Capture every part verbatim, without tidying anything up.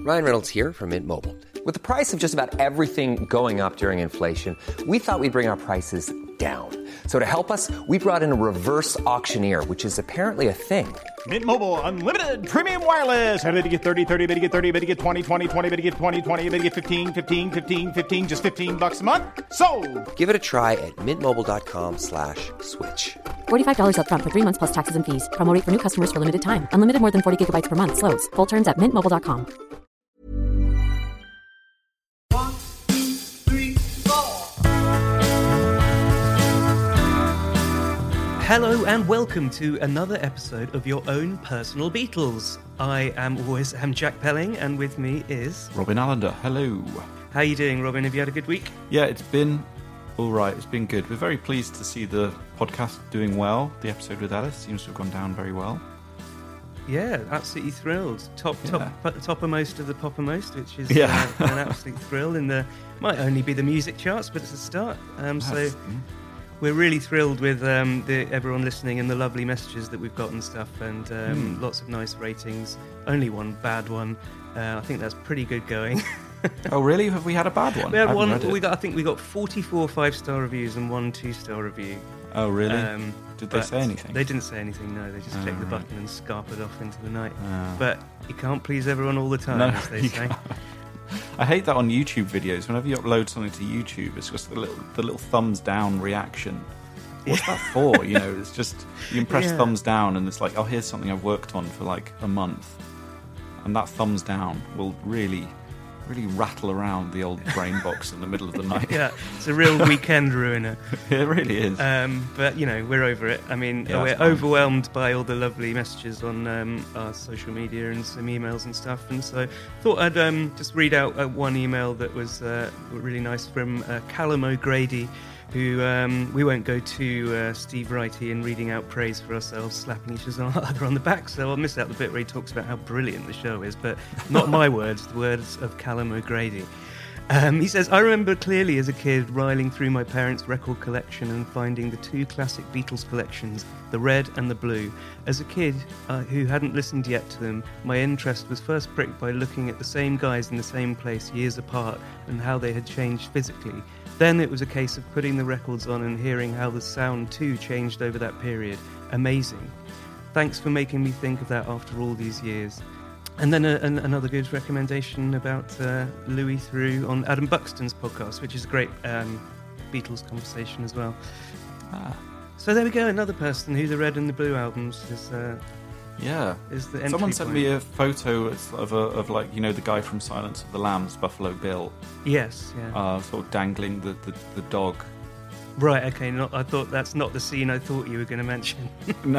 Ryan Reynolds here from Mint Mobile. With the price of just about everything going up during inflation, we thought we'd bring our prices down. So to help us, we brought in a reverse auctioneer, which is apparently a thing. Mint Mobile Unlimited Premium Wireless. How to get thirty, thirty, how to get thirty, how to get twenty, twenty, twenty, how to get twenty, twenty, how to get fifteen, fifteen, fifteen, fifteen, just fifteen bucks a month? Sold! Give it a try at mintmobile.com slash switch. forty-five dollars up front for three months plus taxes and fees. Promo rate for new customers for limited time. Unlimited more than forty gigabytes per month. Slows full terms at mint mobile dot com. One, two, three, four. Hello and welcome to another episode of Your Own Personal Beatles. I am always am Jack Pelling, and with me is Robin Allender. Hello. How are you doing, Robin? Have you had a good week? Yeah, it's been all right. It's been good. We're very pleased to see the podcast doing well. The episode with Alice seems to have gone down very well. Yeah, absolutely thrilled. Top, top, Yeah. toppermost of the poppermost, which is Yeah. uh, an absolute thrill. In the might only be the music charts, but it's a start. Um, so Yes. Mm. we're really thrilled with um, the, everyone listening and the lovely messages that we've got and stuff, and um, Mm. lots of nice ratings. Only one bad one. Uh, I think that's pretty good going. Oh, really? Have we had a bad one? We I had haven't one. read it. We got. I think we got forty-four five-star reviews and one two-star review. Oh, really? Um, Did they but say anything? They didn't say anything. No, they just Oh, clicked the right. button and scarpered off into the night. Ah. But you can't please everyone all the time, No, as they you say. can't. I hate that on YouTube videos. Whenever you upload something to YouTube, it's just the little the little thumbs down reaction. What's that for? You know, it's just you can press Yeah. thumbs down, and it's like, oh, here's something I've worked on for like a month, and that thumbs down will really, really rattle around the old brain box in the middle of the night. Yeah, it's a real weekend ruiner. It really is. Um, but you know, we're over it. I mean, Yeah, we're it's fine. overwhelmed by all the lovely messages on um, our social media and some emails and stuff. And so, thought I'd um, just read out uh, one email that was uh, really nice from uh, Callum O'Grady, who um, we won't go to uh, Steve Wrighty in reading out praise for ourselves, slapping each other on the back. So I'll miss out the bit where he talks about how brilliant the show is, but not my words, the words of Callum O'Grady. Um, he says, I remember clearly as a kid riling through my parents' record collection and finding the two classic Beatles collections, the red and the blue. As a kid uh, who hadn't listened yet to them, my interest was first pricked by looking at the same guys in the same place years apart and how they had changed physically. Then it was a case of putting the records on and hearing how the sound too changed over that period. Amazing. Thanks for making me think of that after all these years. And then a, an, another good recommendation about uh, Louis Theroux on Adam Buxton's podcast, which is a great um, Beatles conversation as well. Ah, So there we go, another person who the Red and the Blue albums is uh, yeah. is the entry Someone sent point. me a photo of a, of like you know the guy from Silence of the Lambs, Buffalo Bill, Yes, yeah. uh, sort of dangling the, the, the dog. Right, okay, not, I thought that's not the scene I thought you were going to mention. No,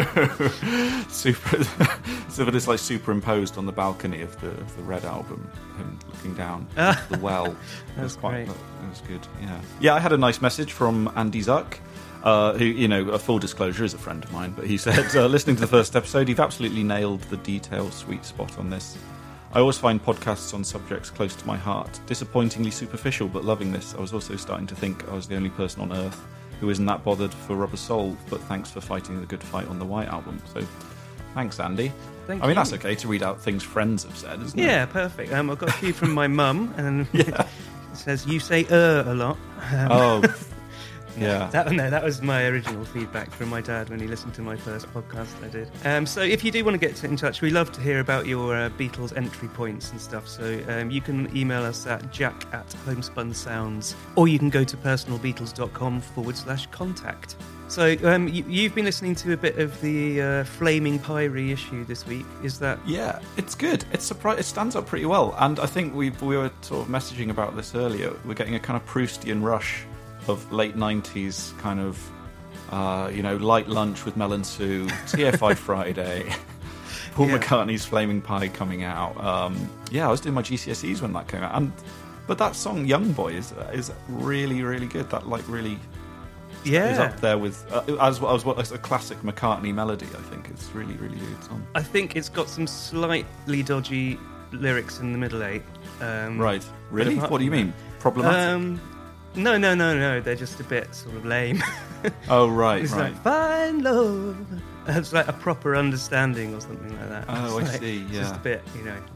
super. So but it's like superimposed on the balcony of the of the Red album, him looking down into the well. It That's was quite. great. It was good. Yeah, yeah. I had a nice message from Andy Zuck. Uh, who, you know, a full disclosure, is a friend of mine, but he said, uh, listening to the first episode, you've absolutely nailed the detail sweet spot on this. I always find podcasts on subjects close to my heart. Disappointingly superficial, but loving this. I was also starting to think I was the only person on earth who isn't that bothered for Rubber Soul, but thanks for fighting the good fight on the White Album. So, thanks, Andy. Thank I mean, you. that's okay to read out things friends have said, isn't it? Yeah, perfect. Um, I've got a few from my mum, and Yeah. it says, you say er a lot. Um, Oh, yeah. That, no, that was my original feedback from my dad when he listened to my first podcast I did. Um, so if you do want to get in touch, we love to hear about your uh, Beatles entry points and stuff. So um, you can email us at jack at homespunsounds, or you can go to personalbeatles.com forward slash contact. So um, you, you've been listening to a bit of the uh, Flaming Pie reissue this week. Is that... Yeah, it's good. It's surpri- It stands up pretty well, and I think we we were sort of messaging about this earlier. We're getting a kind of Proustian rush of late nineties kind of, uh, you know, light lunch with Mel and Sue, T F I Friday, Paul Yeah. McCartney's Flaming Pie coming out. Um, yeah, I was doing my G C S Es when that came out, and but that song Young Boy is is really really good. That like really Yeah. is up there with uh, as well as what as a classic McCartney melody. I think it's really really good song. I think it's got some slightly dodgy lyrics in the middle eight. Um, Right? Really? apart What do you from mean? Problematic? Um, no, no, no, no. They're just a bit sort of lame. oh right, It's right. like find love. It's like a proper understanding or something like that. Oh, It's I like- see, it's yeah. just a bit, you know.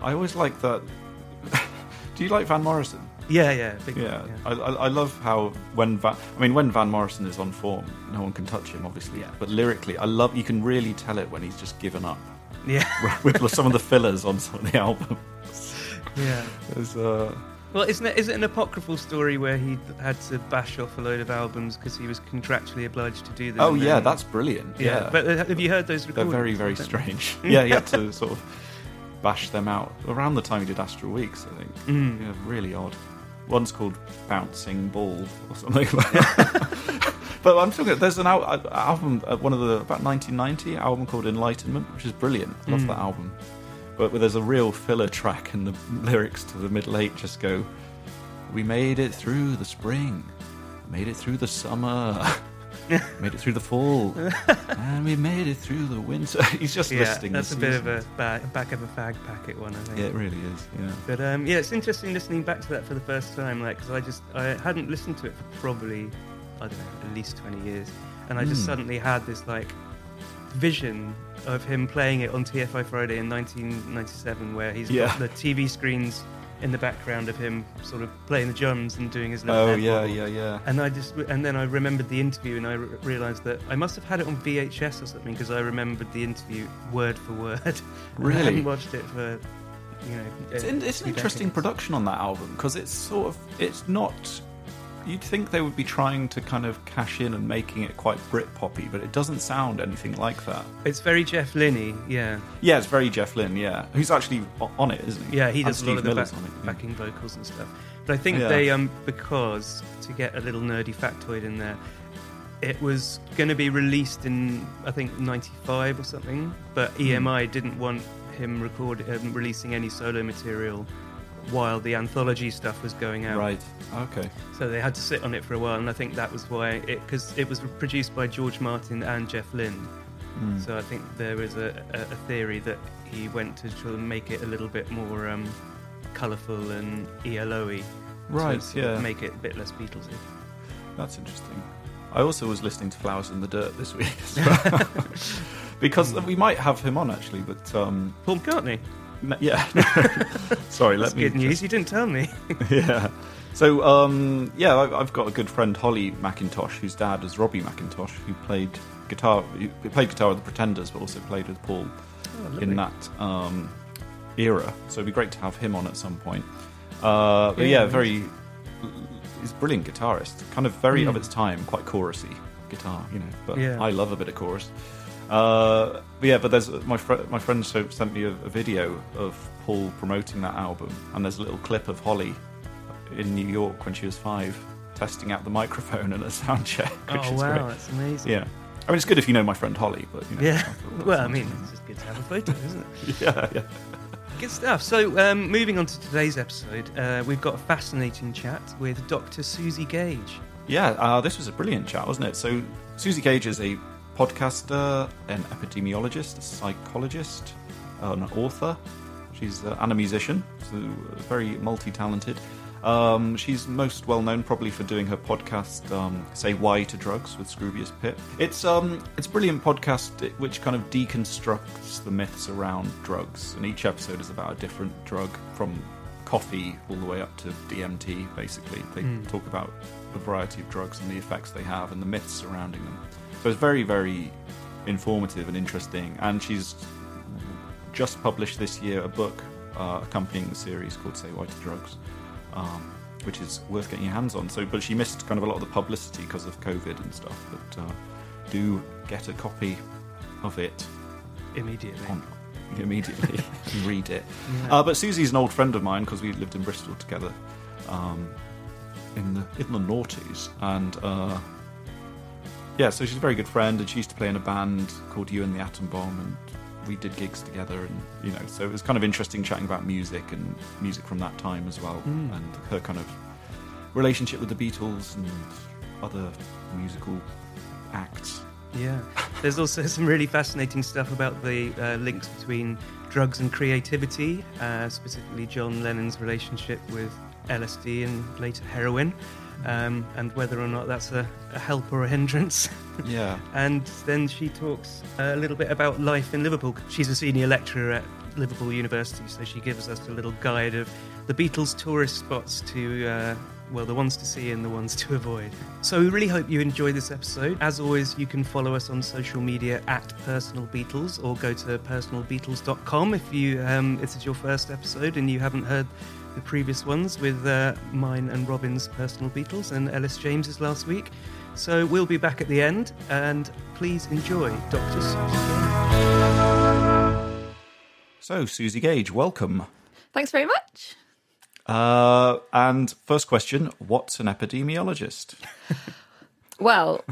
I always like that. Do you like Van Morrison? Yeah, yeah, big Yeah, fan, I, I, I love how when Van, I mean when Van Morrison is on form, no one can touch him, obviously. Yeah. But lyrically, I love. You can really tell it when he's just given up. yeah, With some of the fillers on some of the albums. yeah. There's, uh, Well, isn't it, is it an apocryphal story where he had to bash off a load of albums because he was contractually obliged to do them? oh and yeah, then- that's brilliant. yeah. Yeah, But uh, have you heard those they're recordings? very very strange. Yeah, you had to sort of bash them out around the time he did Astral Weeks, I think. Mm. Yeah, really odd. One's called Bouncing Ball or something. But I'm talking. There's an al- album, uh, one of the about nineteen ninety album called Enlightenment, which is brilliant. I love Mm. that album. But there's a real filler track, and the lyrics to the middle eight just go, "We made it through the spring, made it through the summer, made it through the fall, and we made it through the winter." He's just Yeah, listing. that's the a bit of seasons. a back, back of a fag packet one, I think. Yeah, it really is. Yeah. But um, yeah, it's interesting listening back to that for the first time, like because I just I hadn't listened to it for probably I don't know at least twenty years, and I just Mm. suddenly had this like vision of him playing it on T F I Friday in nineteen ninety-seven, where he's Yeah. got the T V screens in the background of him sort of playing the drums and doing his little Oh head yeah, wobble. yeah, yeah. And I just, and then I remembered the interview, and I re- realised that I must have had it on V H S or something because I remembered the interview word for word. And I Really? hadn't watched it for, you know. It's, uh, in, it's an two interesting decades. production on that album because it's sort of it's not. You'd think they would be trying to kind of cash in and making it quite Brit-poppy, but it doesn't sound anything like that. It's very Jeff Lynne, yeah, Yeah, it's very Jeff Lynne. Yeah, who's actually o- on it, isn't he? yeah. He And does a lot Steve of the Miller's back, on it. yeah. backing vocals and stuff. But I think Yeah. they, um, because to get a little nerdy factoid in there, it was going to be released in I think ninety-five or something, but E M I didn't want him record um, releasing any solo material while the anthology stuff was going out. Right. Okay. So they had to sit on it for a while, and I think that was why it, because it was produced by George Martin and Jeff Lynne. Mm. So I think there is a, a, a theory that he went to try and make it a little bit more um, colourful and E L O-y. Right, to sort of yeah. make it a bit less Beatlesy. That's interesting. I also was listening to Flowers in the Dirt this week as well. Because we might have him on actually, but um, Paul McCartney. n- yeah. Sorry, That's let me. good news. You didn't tell me. Yeah. So, um, yeah, I- I've got a good friend, Holly McIntosh, whose dad was Robbie McIntosh, who played guitar. He played guitar with the Pretenders, but also played with Paul Oh, in that um, era. So it'd be great to have him on at some point. Uh, but yeah, Yeah, very. He's a brilliant guitarist, kind of very Mm. of its time, quite chorusy guitar, you know. But Yeah. I love a bit of chorus. Uh, but yeah, but there's my fr- my friend so sent me a, a video of Paul promoting that album, and there's a little clip of Holly in New York when she was five, testing out the microphone at a sound check. Which Oh is wow, great. that's amazing. Yeah, I mean it's good if you know my friend Holly, but you know, I Yeah. thought that Well, I was mean, nice. it's just good to have a photo, isn't it? yeah, yeah. Good stuff. So, um, moving on to today's episode, uh, we've got a fascinating chat with Doctor Susie Gage. Yeah, uh, this was a brilliant chat, wasn't it? So, Susie Gage is a podcaster, an epidemiologist, a psychologist, uh, an author. She's uh, and a musician, so uh, very multi-talented. Um, she's most well known probably for doing her podcast, um, Say Why to Drugs with Scroobius Pip. It's um, it's a brilliant podcast which kind of deconstructs the myths around drugs, and each episode is about a different drug, from coffee all the way up to D M T. Basically, they Mm. talk about a variety of drugs and the effects they have and the myths surrounding them. So it's very, very informative and interesting. And she's just published this year a book uh, accompanying the series called Say Why to Drugs, um, which is worth getting your hands on. So, but she missed kind of a lot of the publicity because of COVID and stuff. But uh, do get a copy of it Immediately. on, immediately and read it. Yeah. Uh, but Susie's an old friend of mine because we lived in Bristol together um, in the in the noughties, and uh, yeah, so she's a very good friend, and she used to play in a band called You and the Atom Bomb, and we did gigs together, and you know, so it was kind of interesting chatting about music and music from that time as well, Mm. and her kind of relationship with the Beatles and other musical acts. Yeah. There's also some really fascinating stuff about the uh, links between drugs and creativity, uh, specifically John Lennon's relationship with L S D and later heroin, um, and whether or not that's a, a help or a hindrance. Yeah. And then she talks a little bit about life in Liverpool. She's a senior lecturer at Liverpool University, so she gives us a little guide of the Beatles tourist spots to, uh, well, the ones to see and the ones to avoid. So we really hope you enjoy this episode. As always, you can follow us on social media at Personal Beatles, or go to personal beatles dot com if you um, this is your first episode and you haven't heard the previous ones with uh, mine and Robin's Personal Beatles and Ellis James's last week. So we'll be back at the end, and please enjoy Doctor Susie Gage. So, Susie Gage, welcome. Thanks very much. Uh, and first question, what's an epidemiologist? Well,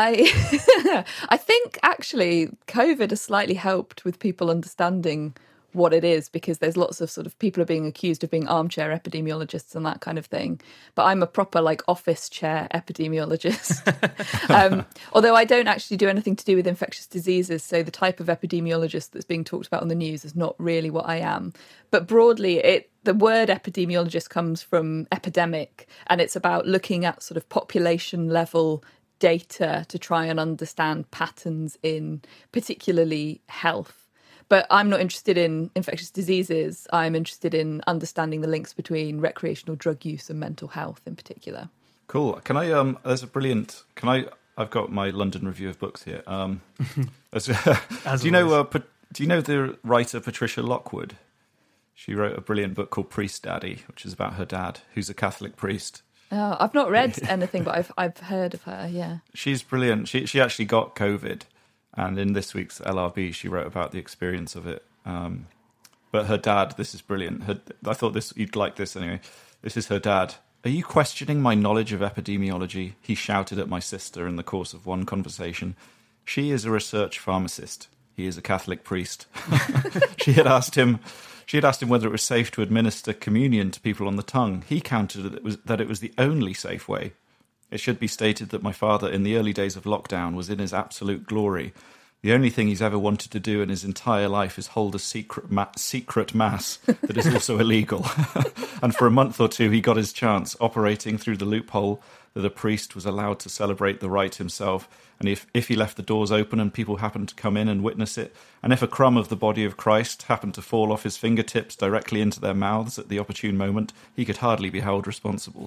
I I think actually COVID has slightly helped with people understanding what it is, because there's lots of sort of people are being accused of being armchair epidemiologists and that kind of thing. But I'm a proper like office chair epidemiologist. um, although I don't actually do anything to do with infectious diseases. So the type of epidemiologist that's being talked about on the news is not really what I am. But broadly, it the word epidemiologist comes from epidemic, and it's about looking at sort of population level data to try and understand patterns in particularly health. But I'm not interested in infectious diseases. I'm interested in understanding the links between recreational drug use and mental health in particular. Cool. Can I, um, there's a brilliant, can I, I've got my London Review of Books here. Um, as, As do you know, uh, do you know the writer Patricia Lockwood? She wrote a brilliant book called Priest Daddy, which is about her dad, who's a Catholic priest. Oh, I've not read anything, but I've I've heard of her, yeah. She's brilliant. She she actually got COVID. And in this week's L R B, she wrote about the experience of it. Um, but her dad, this is brilliant. Her, I thought this you'd like this anyway. This is her dad. Are you questioning my knowledge of epidemiology? He shouted at my sister in the course of one conversation. She is a research pharmacist. He is a Catholic priest. she had asked him. She had asked him whether it was safe to administer communion to people on the tongue. He countered that it was, that it was the only safe way. It should be stated that my father, in the early days of lockdown, was in his absolute glory. The only thing he's ever wanted to do in his entire life is hold a secret ma- secret mass that is also illegal. And for a month or two, he got his chance, operating through the loophole that a priest was allowed to celebrate the rite himself. And if, if he left the doors open and people happened to come in and witness it, and if a crumb of the body of Christ happened to fall off his fingertips directly into their mouths at the opportune moment, he could hardly be held responsible.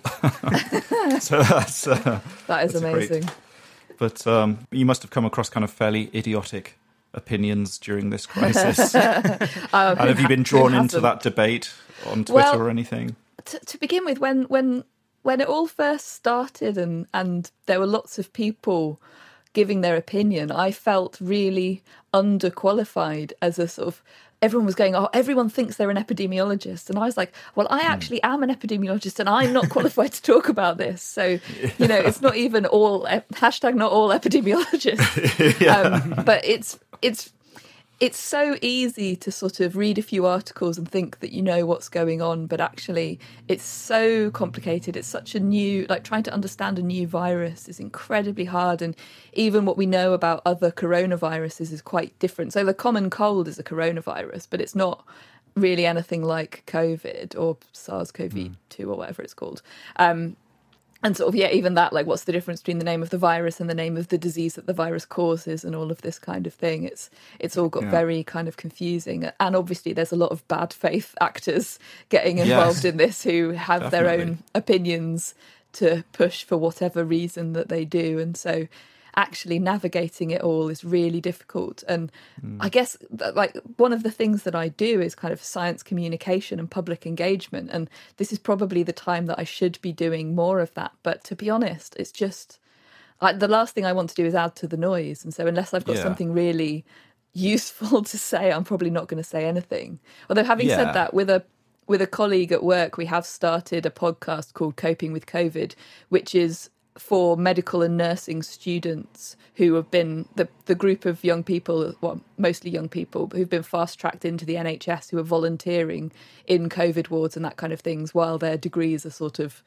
So that's uh, that is that's amazing. Great. But um, you must have come across kind of fairly idiotic opinions during this crisis. um, and have you been drawn into hasn't? that debate on Twitter Well, or anything? To, to begin with, when when when it all first started and, and there were lots of people giving their opinion, I felt really underqualified as a sort of, everyone was going, oh, everyone thinks they're an epidemiologist. And I was like, well, I actually am an epidemiologist and I'm not qualified to talk about this. So, you know, it's not even all, hashtag not all epidemiologists. Yeah. Um, but it's, it's, it's so easy to sort of read a few articles and think that you know what's going on, but actually it's so complicated. It's such a new, like trying to understand a new virus is incredibly hard. And even what we know about other coronaviruses is quite different. So the common cold is a coronavirus, but it's not really anything like COVID or SARS-C o V two mm. or whatever it's called. Um, And sort of, yeah, even that, like, what's the difference between the name of the virus and the name of the disease that the virus causes and all of this kind of thing. It's it's all got Yeah. very kind of confusing. And obviously there's a lot of bad faith actors getting involved Yes. in this who have their Definitely. own opinions to push for whatever reason that they do. And so actually navigating it all is really difficult. And mm. I guess that, like, one of the things that I do is kind of science communication and public engagement, and this is probably the time that I should be doing more of that. But to be honest, it's just like the last thing I want to do is add to the noise. And so unless I've got Yeah. something really useful to say, I'm probably not going to say anything. Although having Yeah. said that, with a with a colleague at work, we have started a podcast called Coping with COVID, which is for medical and nursing students who have been the the group of young people, well, mostly young people, who've been fast-tracked into the N H S, who are volunteering in COVID wards and that kind of things while their degrees are sort of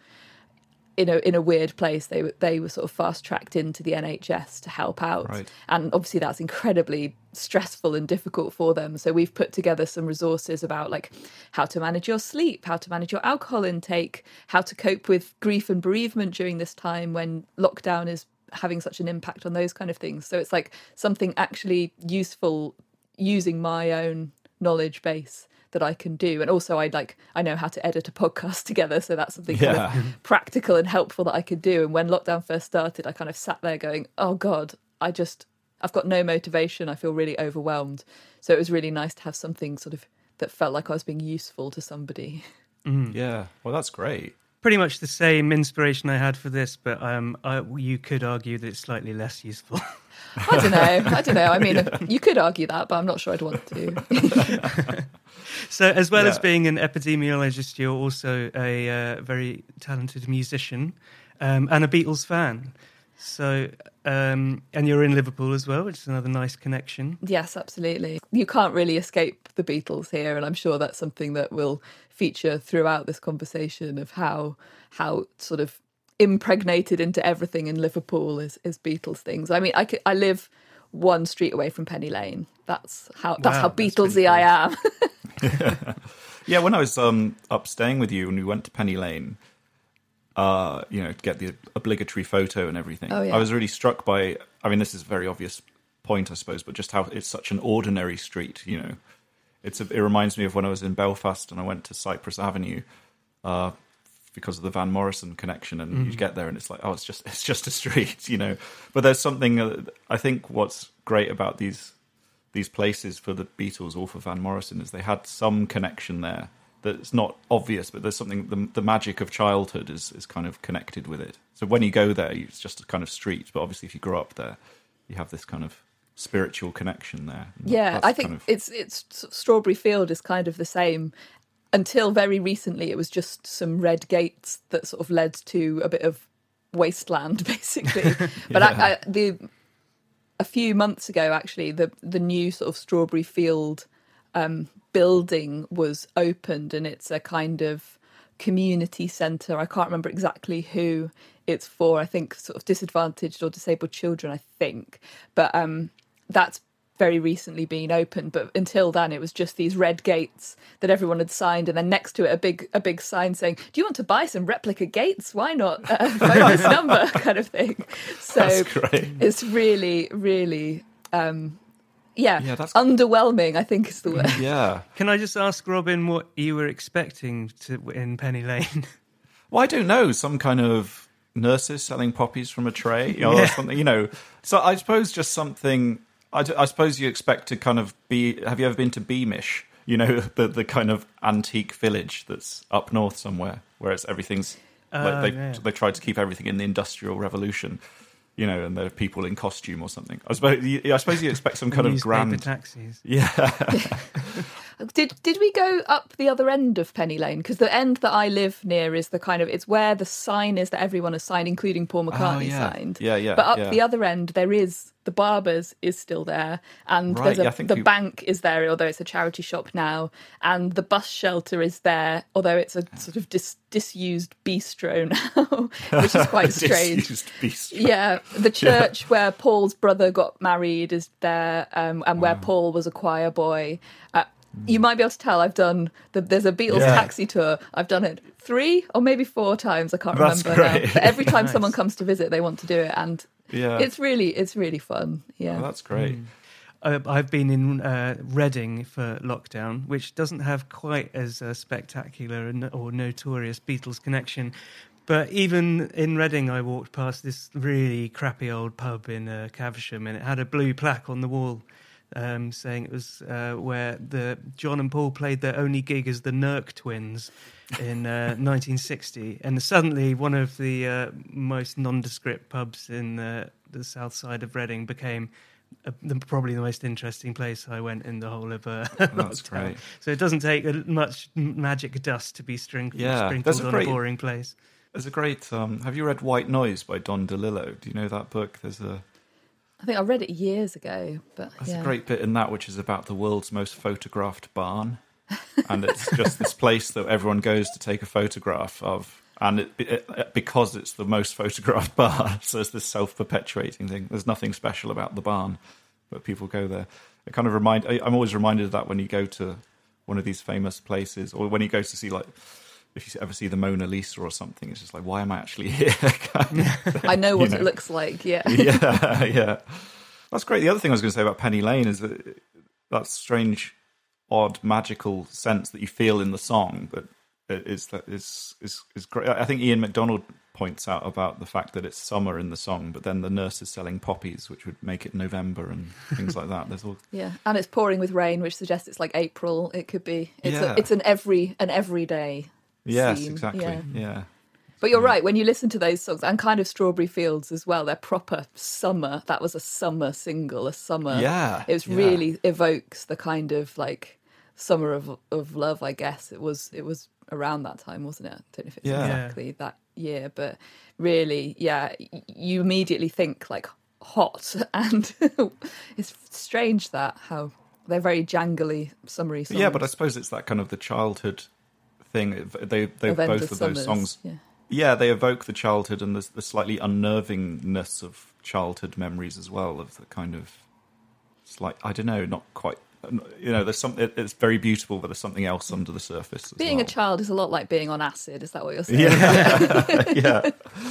in a in a weird place. They were they were sort of fast-tracked into the N H S to help out. Right. And obviously that's incredibly stressful and difficult for them. So we've put together some resources about like how to manage your sleep, how to manage your alcohol intake, how to cope with grief and bereavement during this time when lockdown is having such an impact on those kind of things. So it's like something actually useful using my own knowledge base that I can do. And also I like I know how to edit a podcast together, so that's something Yeah. kind of practical and helpful that I could do. And when lockdown first started, I kind of sat there going, oh God, I just I've got no motivation. I feel really overwhelmed. So it was really nice to have something sort of that felt like I was being useful to somebody. Yeah, well, that's great. Pretty much the same inspiration I had for this, but um, I, you could argue that it's slightly less useful. I don't know. I don't know. I mean, you could argue that, but I'm not sure I'd want to. So, as well Yeah. as being an epidemiologist, you're also a uh, very talented musician um, and a Beatles fan. So, um, and you're in Liverpool as well, which is another nice connection. Yes, absolutely. You can't really escape the Beatles here, and I'm sure that's something that will feature throughout this conversation of how how sort of impregnated into everything in Liverpool is, is Beatles things. I mean, I, could, I live one street away from Penny Lane. That's how that's Wow, how that's Beatlesy pretty I am. Yeah, when I was um, up staying with you and we went to Penny Lane, uh, you know, to get the obligatory photo and everything, Oh, yeah. I was really struck by, I mean, this is a very obvious point, I suppose, but just how it's such an ordinary street, you know. It's a, it reminds me of when I was in Belfast and I went to Cypress Avenue uh, because of the Van Morrison connection, and you get there and it's like, oh, it's just it's just a street, you know. But there's something, uh, I think what's great about these these places for the Beatles or for Van Morrison is they had some connection there that's not obvious, but there's something, the, the magic of childhood is, is kind of connected with it. So when you go there, it's just a kind of street, but obviously if you grow up there, you have this kind of spiritual connection there. And Yeah, that's I think kind of- it's it's Strawberry Field is kind of the same. Until very recently, it was just some red gates that sort of led to a bit of wasteland, basically. But Yeah. I, I, the a few months ago, actually, the the new sort of Strawberry Field um, building was opened, and it's a kind of community centre. I can't remember exactly who it's for. I think sort of disadvantaged or disabled children, I think. But um, that's very recently been opened. But until then, it was just these red gates that everyone had signed, and then next to it a big a big sign saying, "Do you want to buy some replica gates? Why not uh, phone this number?" kind of thing. So That's great. it's really, really, um, yeah, Yeah, that's- underwhelming, I think is the word. Yeah. Can I just ask Robin what you were expecting to in Penny Lane? Well, I don't know, some kind of nurses selling poppies from a tray, you know, or something, you know. So I suppose just something. I, d- I suppose you expect to kind of be. Have you ever been to Beamish? You know, the the kind of antique village that's up north somewhere, where it's everything's Oh, like they yeah. they tried to keep everything in the Industrial Revolution. You know, and there are people in costume or something. I suppose. You, I suppose you expect some kind of Newspaper grand. taxis. Yeah. Did did we go up the other end of Penny Lane? Because the end that I live near is the kind of it's where the sign is that everyone has signed, including Paul McCartney Oh, yeah. signed. Yeah, yeah, But up yeah. the other end, there is the Barbers is still there, and Right, there's a, yeah, I think the we- bank is there, although it's a charity shop now, and the bus shelter is there, although it's a sort of dis, disused bistro now, which is quite strange. Disused beast. Yeah, the church where Paul's brother got married is there, um, and where Paul was a choir boy. Uh, you might be able to tell I've done the, there's a Beatles Yeah. taxi tour. I've done it three or maybe four times. I can't That's remember now. great. But every time someone comes to visit, they want to do it, and Yeah. it's really it's really fun. Yeah. Oh, that's great. Uh, I've been in uh, Reading for lockdown, which doesn't have quite as uh, spectacular and, or notorious Beatles connection. But even in Reading, I walked past this really crappy old pub in uh, Caversham, and it had a blue plaque on the wall um, saying it was uh, where the John and Paul played their only gig as the Nurk Twins in uh, nineteen sixty. And suddenly, one of the uh, most nondescript pubs in uh, the south side of Reading became uh, the, probably the most interesting place I went in the whole of uh, That's lockdown. great. So it doesn't take a- much magic dust to be string- Yeah, sprinkled there's a on great- a boring place. There's a great. Um, have you read White Noise by Don DeLillo? Do you know that book? There's a I think I read it years ago, but there's yeah. a great bit in that which is about the world's most photographed barn, and it's just this place that everyone goes to take a photograph of, and it, it, because it's the most photographed barn, so it's this self-perpetuating thing. There's nothing special about the barn, but people go there. It kind of remind. I, I'm always reminded of that when you go to one of these famous places, or when you go to see like. If you ever see the Mona Lisa or something, it's just like, why am I actually here? I know what you it know. looks like. Yeah. yeah, yeah. That's great. The other thing I was going to say about Penny Lane is that that's strange. odd magical sense that you feel in the song, but it is that is is is great. I think Ian MacDonald points out about the fact that it's summer in the song, but then the nurse is selling poppies, which would make it November and things like that. There's all yeah, and it's pouring with rain, which suggests it's like April. It could be. It's Yeah. a, it's an every an everyday. yes, scene. exactly, Yeah. yeah. But you're right, when you listen to those songs, and kind of Strawberry Fields as well, they're proper summer. That was a summer single, a summer. Yeah, It was yeah. really evokes the kind of like summer of of love, I guess. It was it was around that time, wasn't it? I don't know if it's Yeah. exactly that year, but really, yeah, y- you immediately think like hot, and it's strange that how they're very jangly, summery songs. Yeah, but I suppose it's that kind of the childhood thing. They they Of both Endless of those Summers, songs. yeah. Yeah, they evoke the childhood and the, the slightly unnervingness of childhood memories as well. Of the kind of slight, I don't know, not quite. You know, there's some. It, it's very beautiful, but there's something else under the surface. As Being well. a child is a lot like being on acid. Is that what you're saying? Yeah, yeah.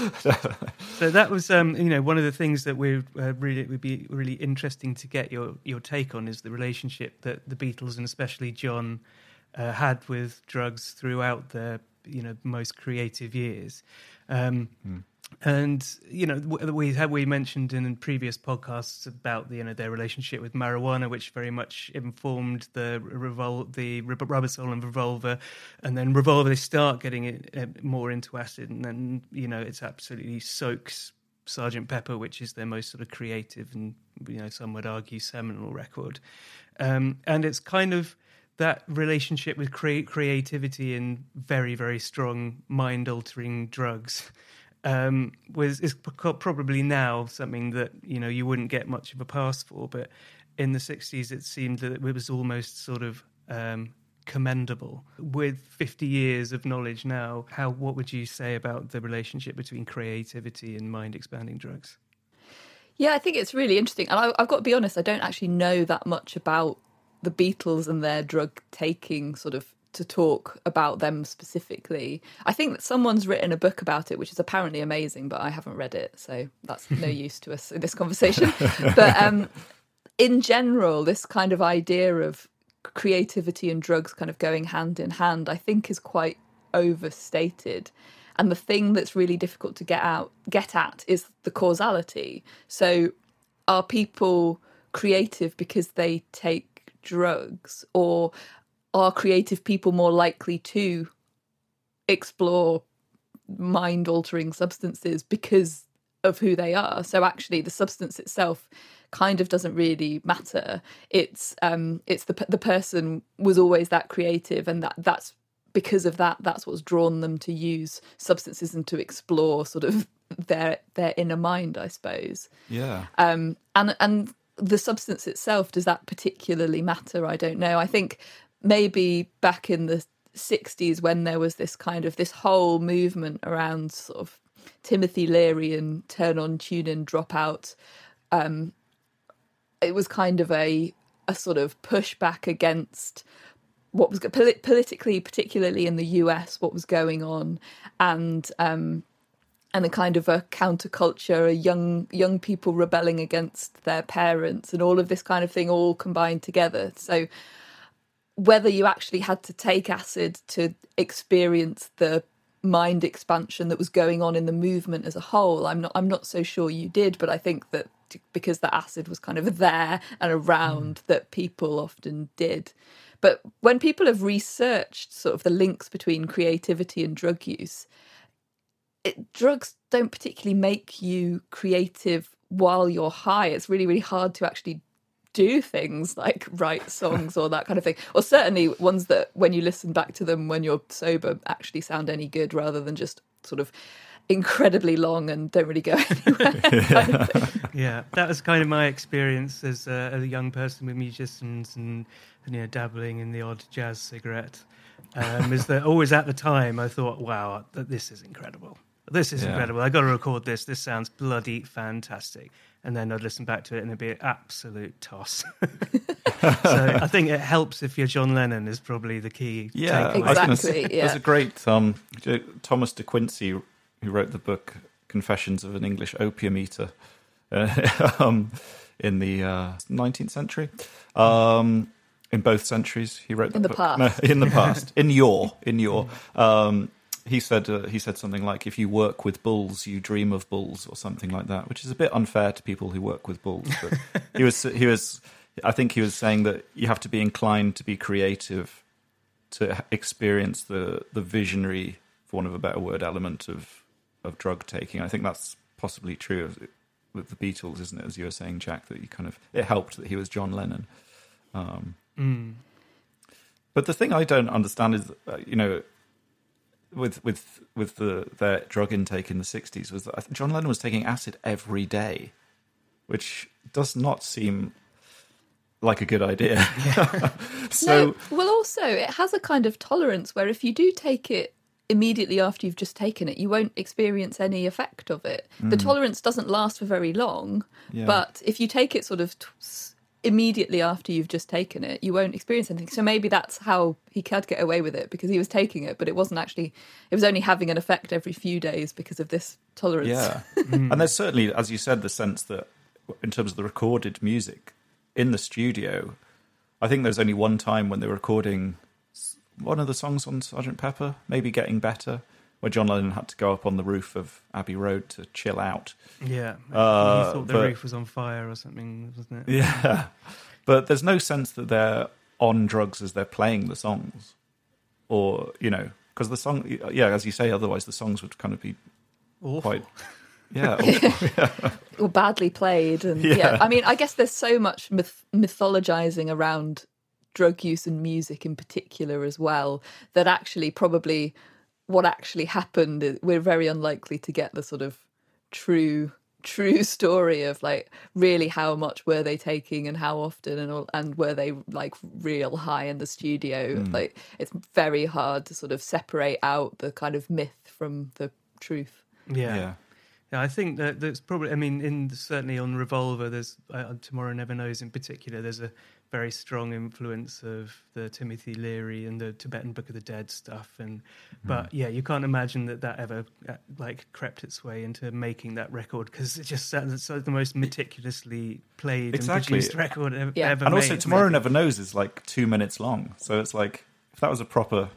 So that was, um, you know, one of the things that we uh, really would be really interesting to get your your take on is the relationship that the Beatles and especially John uh, had with drugs throughout their, you know, most creative years. Um, mm. And, you know, we have we mentioned in previous podcasts about the, you know, their relationship with marijuana, which very much informed the revol- the Rubber Soul and Revolver, and then Revolver they start getting it uh, more into acid, and then, you know, it's absolutely soaks Sergeant Pepper, which is their most sort of creative and, you know, some would argue seminal record, um, and it's kind of that relationship with cre- creativity and very very strong mind altering drugs. Um, was is probably now something that, you know, you wouldn't get much of a pass for, but in the sixties it seemed that it was almost sort of um, commendable. With fifty years of knowledge now, how what would you say about the relationship between creativity and mind-expanding drugs? Yeah, I think it's really interesting. And I, I've got to be honest, I don't actually know that much about the Beatles and their drug taking sort of to talk about them specifically. I think that someone's written a book about it, which is apparently amazing, but I haven't read it, so that's no use to us in this conversation. But um, in general, this kind of idea of creativity and drugs kind of going hand in hand, I think is quite overstated. And the thing that's really difficult to get out, get at is the causality. So are people creative because they take drugs, or are creative people more likely to explore mind-altering substances because of who they are? So actually the substance itself kind of doesn't really matter. It's um, it's the the person was always that creative, and that that's because of that, that's what's drawn them to use substances and to explore sort of their their inner mind, I suppose. Yeah. Um, and and the substance itself, does that particularly matter? I don't know. I think maybe back in the sixties when there was this kind of this whole movement around sort of Timothy Leary and turn on, tune in, drop out, um, it was kind of a a sort of pushback against what was polit- politically, particularly in the U S, what was going on, and um, and a kind of a counterculture, a young young people rebelling against their parents, and all of this kind of thing all combined together. So whether you actually had to take acid to experience the mind expansion that was going on in the movement as a whole, I'm not I'm not so sure you did, but I think that because the acid was kind of there and around, mm. that people often did. But when people have researched sort of the links between creativity and drug use, it, drugs don't particularly make you creative while you're high. It's really, really hard to actually do things like write songs or that kind of thing. Or certainly ones that when you listen back to them when you're sober actually sound any good, rather than just sort of incredibly long and don't really go anywhere. kind of thing. Yeah, that was kind of my experience as a, as a young person with musicians and, and, you know, dabbling in the odd jazz cigarette. Um, is that always at the time I thought, wow, th- this is incredible. This is yeah. incredible. I got to record this. This sounds bloody fantastic. And then I'd listen back to it and it'd be an absolute toss. So I think it helps if you're John Lennon is probably the key. Yeah, takeaway. Exactly. Say, yeah. There's a great um, Thomas de Quincey, who wrote the book Confessions of an English Opium Eater uh, um, in the uh, nineteenth century. Um, in both centuries. He wrote that In the book. past. No, in the past, in your, in your. Um, he said uh, he said something like, "If you work with bulls, you dream of bulls," or something like that, which is a bit unfair to people who work with bulls. But he was he was, I think he was saying that you have to be inclined to be creative to experience the the visionary, for want of a better word, element of of drug taking. I think that's possibly true of, with the Beatles, isn't it? As you were saying, Jack, that you kind of it helped that he was John Lennon. Um, Mm. But the thing I don't understand is, uh, you know, with with with the their drug intake in the sixties was that I think John Lennon was taking acid every day, which does not seem like a good idea. so No, well, also, it has a kind of tolerance where if you do take it immediately after you've just taken it, you won't experience any effect of it. The tolerance doesn't last for very long, Yeah. but if you take it sort of t- immediately after you've just taken it, you won't experience anything. So maybe that's how he could get away with it, because he was taking it, but it wasn't actually, it was only having an effect every few days because of this tolerance. Yeah. And there's certainly, as you said, the sense that in terms of the recorded music in the studio, I think there's only one time when they were recording one of the songs on Sergeant Pepper, maybe Getting Better, where John Lennon had to go up on the roof of Abbey Road to chill out. Yeah, Uh, he thought the but- roof was on fire or something, wasn't it? Yeah. But there's no sense that they're on drugs as they're playing the songs. Or, you know, because the song, yeah, as you say, otherwise the songs would kind of be Awful. quite, yeah, awful, yeah. Or badly played. And Yeah. yeah. I mean, I guess there's so much myth- mythologizing around drug use and music in particular as well, that actually probably what actually happened, is- we're very unlikely to get the sort of true true story of like really how much were they taking and how often and all, and were they like real high in the studio. Like it's very hard to sort of separate out the kind of myth from the truth. Yeah. Yeah. Yeah, I think that that's probably. I mean, in certainly on Revolver, there's uh, Tomorrow Never Knows in particular. There's a very strong influence of the Timothy Leary and the Tibetan Book of the Dead stuff. And but yeah, you can't imagine that that ever uh, like crept its way into making that record, because it just sounds so the most meticulously played Exactly. and produced record ever, Yeah. ever And made. also, Tomorrow Never Knows is like two minutes long. So it's like, if that was a proper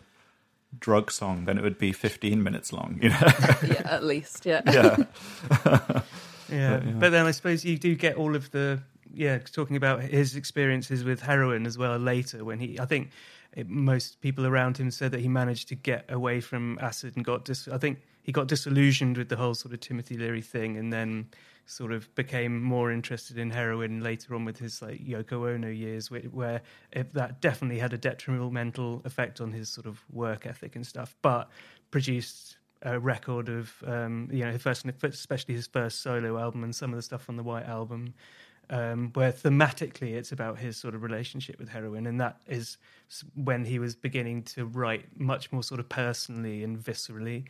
drug song, then it would be fifteen minutes long, you know? Yeah, at least. Yeah. Yeah. Yeah. yeah. But then I suppose you do get all of the, yeah, talking about his experiences with heroin as well later, when he, I think it, most people around him said that he managed to get away from acid and got, dis, I think he got disillusioned with the whole sort of Timothy Leary thing, and then sort of became more interested in heroin later on with his like Yoko Ono years, where, where it, that definitely had a detrimental effect on his sort of work ethic and stuff, but produced a record of, um, you know, his first, especially his first solo album and some of the stuff on the White Album, um, where thematically it's about his sort of relationship with heroin, and that is when he was beginning to write much more sort of personally and viscerally.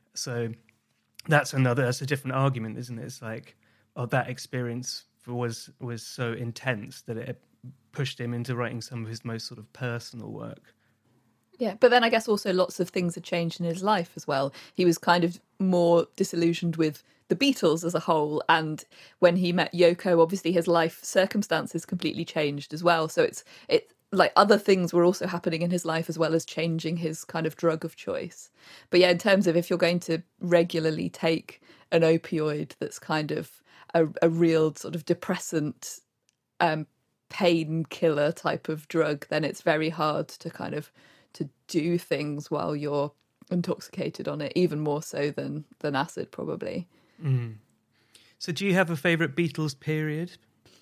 So that's another, that's a different argument, isn't it? It's like, oh, that experience was was so intense that it pushed him into writing some of his most sort of personal work. Yeah, but then I guess also lots of things had changed in his life as well. He was kind of more disillusioned with the Beatles as a whole, and when he met Yoko, obviously his life circumstances completely changed as well. So it's it like other things were also happening in his life as well as changing his kind of drug of choice. But yeah, in terms of if you're going to regularly take an opioid that's kind of a, a real sort of depressant, um, painkiller type of drug, then it's very hard to kind of to do things while you're intoxicated on it, even more so than than acid probably. Mm. So do you have a favourite Beatles period?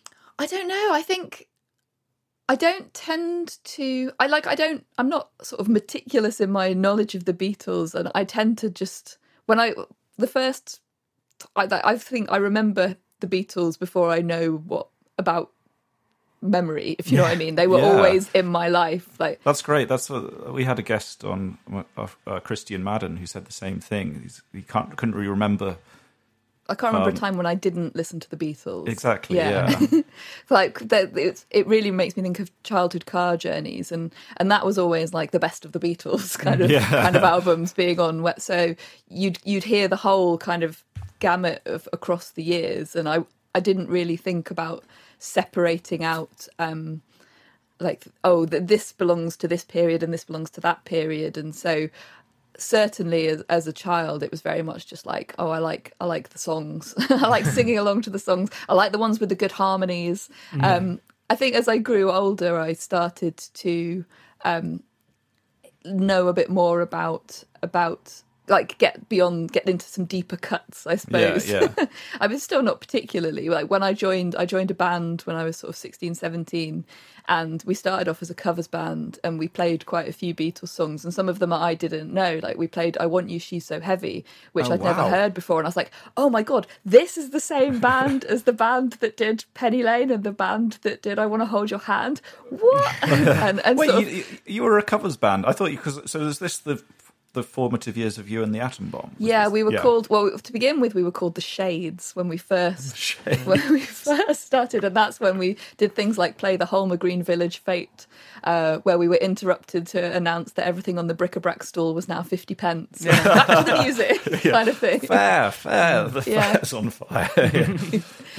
I don't know. I think I don't tend to I like I don't I'm not sort of meticulous in my knowledge of the Beatles, and I tend to just when I the first I I think I remember the Beatles before I know what about memory, if you know what I mean. They were Yeah. always in my life. Like That's great. That's what, we had a guest on, uh, uh, Christian Madden, who said the same thing. He's, he can't couldn't really remember. I can't remember Um, a time when I didn't listen to the Beatles. Exactly, yeah. Like that, it's, it really makes me think of childhood car journeys, and and that was always like the best of the Beatles kind of Yeah. kind of albums being on. wet- So you'd you'd hear the whole kind of gamut of across the years, and I I didn't really think about separating out um, like, oh, that this belongs to this period and this belongs to that period. And so certainly as, as a child, it was very much just like, oh, I like I like the songs. I like singing along to the songs. I like the ones with the good harmonies. Mm. Um, I think as I grew older, I started to um, know a bit more about about like get beyond, get into some deeper cuts, I suppose. Yeah, yeah. I was still not particularly like when I joined. I joined a band when I was sort of sixteen, seventeen, and we started off as a covers band, and we played quite a few Beatles songs, and some of them I didn't know. Like we played "I Want You, She's So Heavy," which Oh, I'd wow. never heard before, and I was like, "Oh my god, this is the same band as the band that did Penny Lane and the band that did I Want to Hold Your Hand." What? and and Wait, sort you, of, you, you were a covers band. I thought you because so is this the the formative years of you and the Atom Bomb? Was yeah, this- we were yeah. called. Well, to begin with, we were called the Shades when we first Shades. when we first started, and that's when we did things like play the Holmer Green Village Fete, uh, where we were interrupted to announce that everything on the bric-a-brac stall was now fifty pence. Back to the music, Yeah. kind of thing. Fair, fair. The Yeah. fair's on fire. yeah.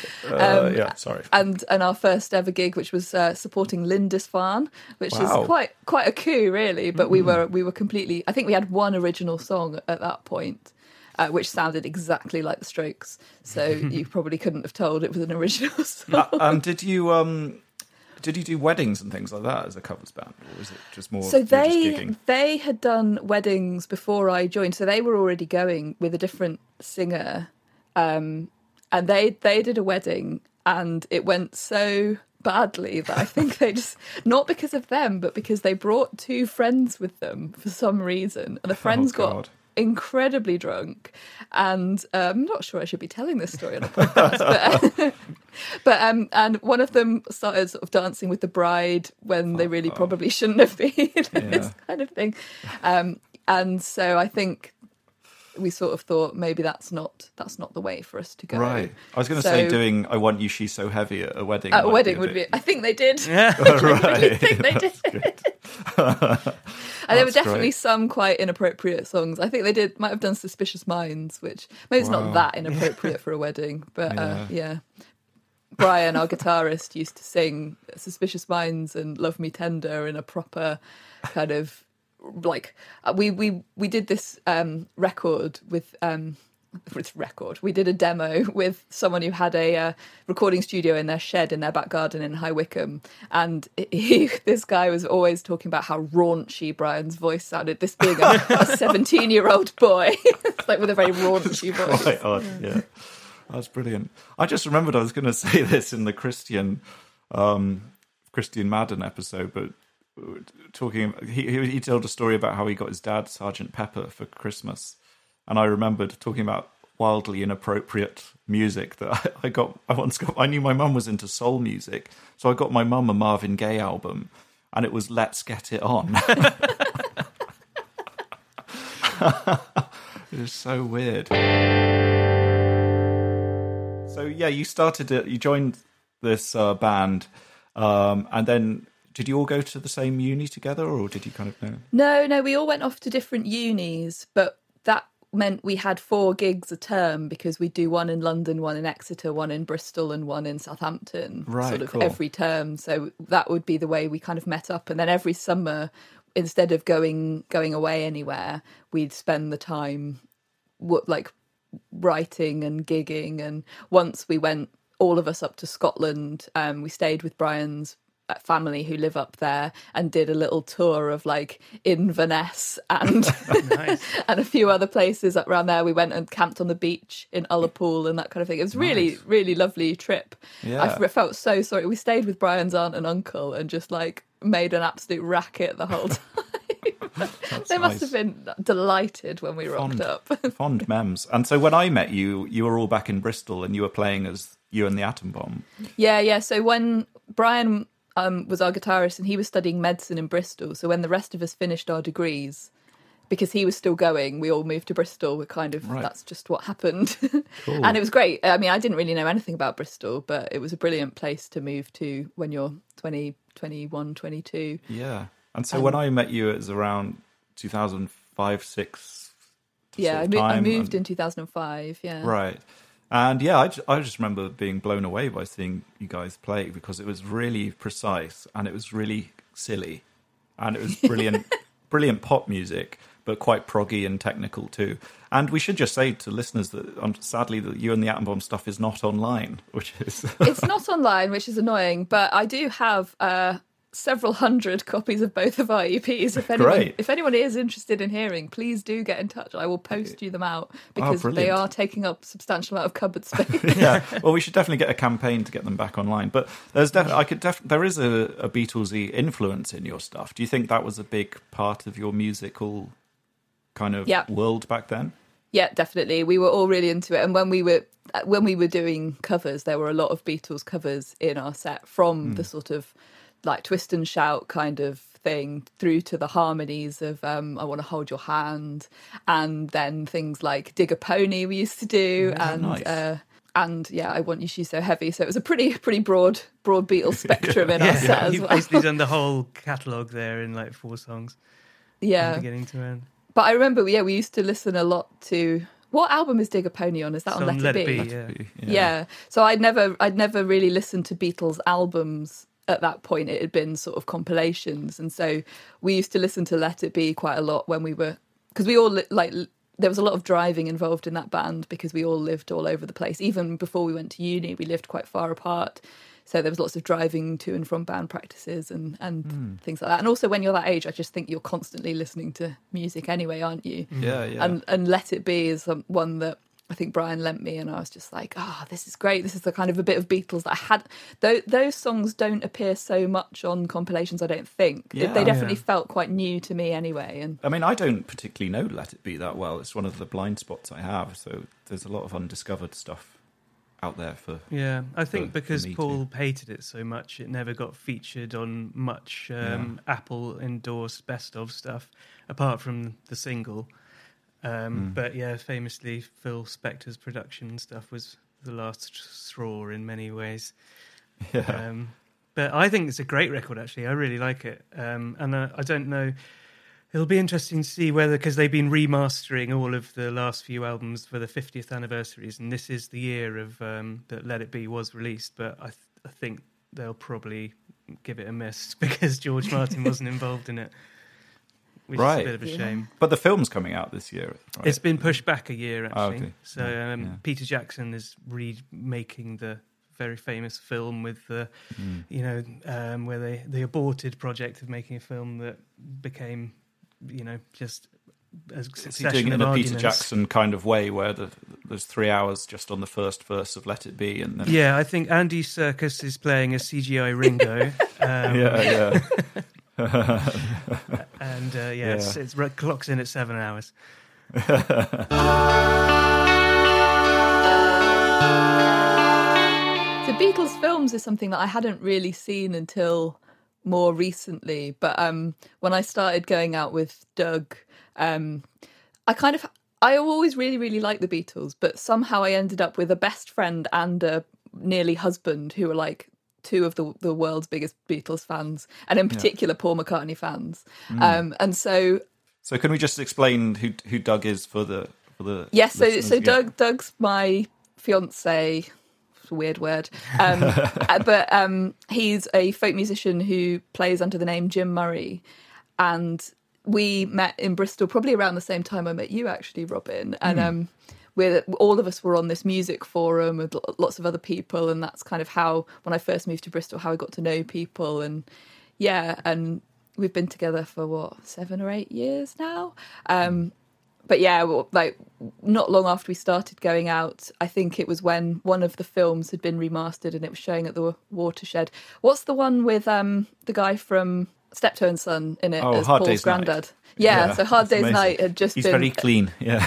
Uh, Um, yeah, sorry. And and our first ever gig, which was uh, supporting Lindisfarne, which Wow. is quite quite a coup, really. But we were we were completely. I think we had one original song at that point, uh, which sounded exactly like the Strokes. So you probably couldn't have told it was an original song. Uh, and did you um, did you do weddings and things like that as a covers band, or was it just more? So you were just they gigging? they had done weddings before I joined, so they were already going with a different singer, um, and they they did a wedding, and it went so badly that I think they just, not because of them, but because they brought two friends with them for some reason, and the friends God. got incredibly drunk, and uh, I'm not sure I should be telling this story on a podcast, but but um and one of them started sort of dancing with the bride when they really probably shouldn't have been, this kind of thing, um and so I think we sort of thought maybe that's not that's not the way for us to go. Right. I was going to So- say doing "I Want You, She's So Heavy" at a wedding. At a might wedding a would bit- be. I think they did. Yeah. right. I think they did. And there were That's definitely great. some quite inappropriate songs. I think they did might have done "Suspicious Minds," which maybe it's Wow. not that inappropriate for a wedding, but uh, yeah. Brian, our guitarist, used to sing "Suspicious Minds" and "Love Me Tender" in a proper kind of like uh, we we we did this um, record with. Um, with record we did a demo with someone who had a uh, recording studio in their shed in their back garden in High Wycombe, and he, this guy was always talking about how raunchy Brian's voice sounded, this being a seventeen year old boy. It's like with a very raunchy voice. Quite odd, yeah. That's brilliant. I just remembered I was going to say this in the Christian um, Christian Madden episode, but talking, he, he he told a story about how he got his dad Sergeant Pepper for Christmas, and I remembered talking about wildly inappropriate music that I, I got. I once got. I knew my mum was into soul music, so I got my mum a Marvin Gaye album, and it was "Let's Get It On." It is so weird. So yeah, you started it. You joined this uh, band, um, and then did you all go to the same uni together, or did you kind of know? No, no, we all went off to different unis, but that meant we had four gigs a term because we do one in London, one in Exeter, one in Bristol, and one in Southampton, Right, sort of cool. every term. So that would be the way we kind of met up, and then every summer, instead of going going away anywhere, we'd spend the time wo- like writing and gigging. And once we went, all of us, up to Scotland. Um, we stayed with Brian's family who live up there and did a little tour of like Inverness and and a few other places up around there. We went and camped on the beach in Ullapool and that kind of thing. It was really, Nice. really lovely trip. Yeah. I f- felt so sorry. We stayed with Brian's aunt and uncle and just like made an absolute racket the whole time. They must nice. have been delighted when we rocked Fond. up. Fond mems. And so when I met you, you were all back in Bristol, and you were playing as you and the Atom Bomb. Yeah, yeah. So when Brian um, was our guitarist and he was studying medicine in Bristol, so when the rest of us finished our degrees, because he was still going, we all moved to Bristol. We're kind of, Right. that's just what happened. Cool. And it was great. I mean, I didn't really know anything about Bristol, but it was a brilliant place to move to when you're twenty, twenty-one, twenty-two. Yeah. And so Um, when I met you, it was around two thousand five, six. Yeah, sort I, of mo- I time, moved and- in two thousand five, yeah. Right. And yeah, I just, I just remember being blown away by seeing you guys play because it was really precise and it was really silly and it was brilliant, brilliant pop music, but quite proggy and technical too. And we should just say to listeners that um, sadly that you and the Atom Bomb stuff is not online, which is it's not online, which is annoying. But I do have uh, several hundred copies of both of our E Ps. If anyone, Great. if anyone is interested in hearing, please do get in touch. I will post you them out because Oh, they brilliant. are taking up a substantial amount of cupboard space. yeah. Well, we should definitely get a campaign to get them back online. But there's definitely, I could def- there is a, a Beatlesy influence in your stuff. Do you think that was a big part of your musical kind of Yeah. world back then? Yeah, definitely. We were all really into it, and when we were when we were doing covers, there were a lot of Beatles covers in our set, from the sort of like twist and shout kind of thing through to the harmonies of um, "I Want to Hold Your Hand," and then things like "Dig a Pony" we used to do, Oh, and nice. uh, and yeah, "I Want You She's So Heavy." So it was a pretty pretty broad broad Beatles spectrum in our Yeah, set as you've well. basically done the whole catalogue there in like four songs, from Yeah, beginning to end. but I remember, yeah, we used to listen a lot to. What album is "Dig a Pony" on? Is that So on Let, It Be? yeah. Yeah. So I'd never I'd never really listened to Beatles albums at that point. It had been sort of compilations, and so we used to listen to Let It Be quite a lot when we were, because we all li- like there was a lot of driving involved in that band because we all lived all over the place. Even before we went to uni, we lived quite far apart. So there was lots of driving to and from band practices and, and things like that. And also when you're that age, I just think you're constantly listening to music anyway, aren't you? Yeah, yeah. And and Let It Be is um, one that I think Brian lent me, and I was just like, oh, this is great. This is the kind of a bit of Beatles that I had. Those, those songs don't appear so much on compilations, I don't think. Yeah. They definitely Yeah. felt quite new to me anyway. And I mean, I don't particularly know Let It Be that well. It's one of the blind spots I have, so there's a lot of undiscovered stuff out there for... Yeah, I think for- because for me Paul hated it so much, it never got featured on much um, Apple endorsed best of stuff, apart from the single. Um, But yeah, famously, Phil Spector's production stuff was the last straw in many ways. Yeah. Um, but I think it's a great record, actually. I really like it. Um, and uh, I don't know... It'll be interesting to see whether, because they've been remastering all of the last few albums for the fiftieth anniversaries, and this is the year of um, that Let It Be was released. But I, th- I think they'll probably give it a miss because George Martin wasn't involved in it, which Right. is a bit of a shame. But the film's coming out this year, right? It's been pushed back a year, actually. Oh, okay. So Yeah, um, yeah. Peter Jackson is remaking the very famous film with the, Mm. you know, um, where they the aborted project of making a film that became, you know, just a Is he succession doing it in of a Peter arguments. Jackson kind of way where the, there's three hours just on the first verse of Let It Be? And then... Yeah, I think Andy Serkis is playing a C G I Ringo. Um, yeah, yeah. And uh, yeah, It's, it's it clocks in at seven hours. the Beatles films is something that I hadn't really seen until more recently. But um, when I started going out with Doug, um, I kind of, I always really, really liked the Beatles, but somehow I ended up with a best friend and a nearly husband who were like two of the the world's biggest Beatles fans, and in particular Paul McCartney fans. Um, and so So can we just explain who who Doug is for the for the yes, so listeners? so Yeah. Doug Doug's my fiance. It's a weird word, um, uh, but um, he's a folk musician who plays under the name Jim Murray, and we met in Bristol probably around the same time I met you, actually, Robin. And um, we're all of us were on this music forum with lo- lots of other people, and that's kind of how, when I first moved to Bristol, how I got to know people. And yeah, and we've been together for what, seven or eight years now. Um, but yeah, well, like not long after we started going out, I think it was when one of the films had been remastered and it was showing at the Watershed. What's the one with um, the guy from Steptoe and Son in it Oh, as Hard Paul's Day's Night. granddad? Yeah, Yeah, so Hard that's Day's amazing. Night had just He's been very clean. Yeah.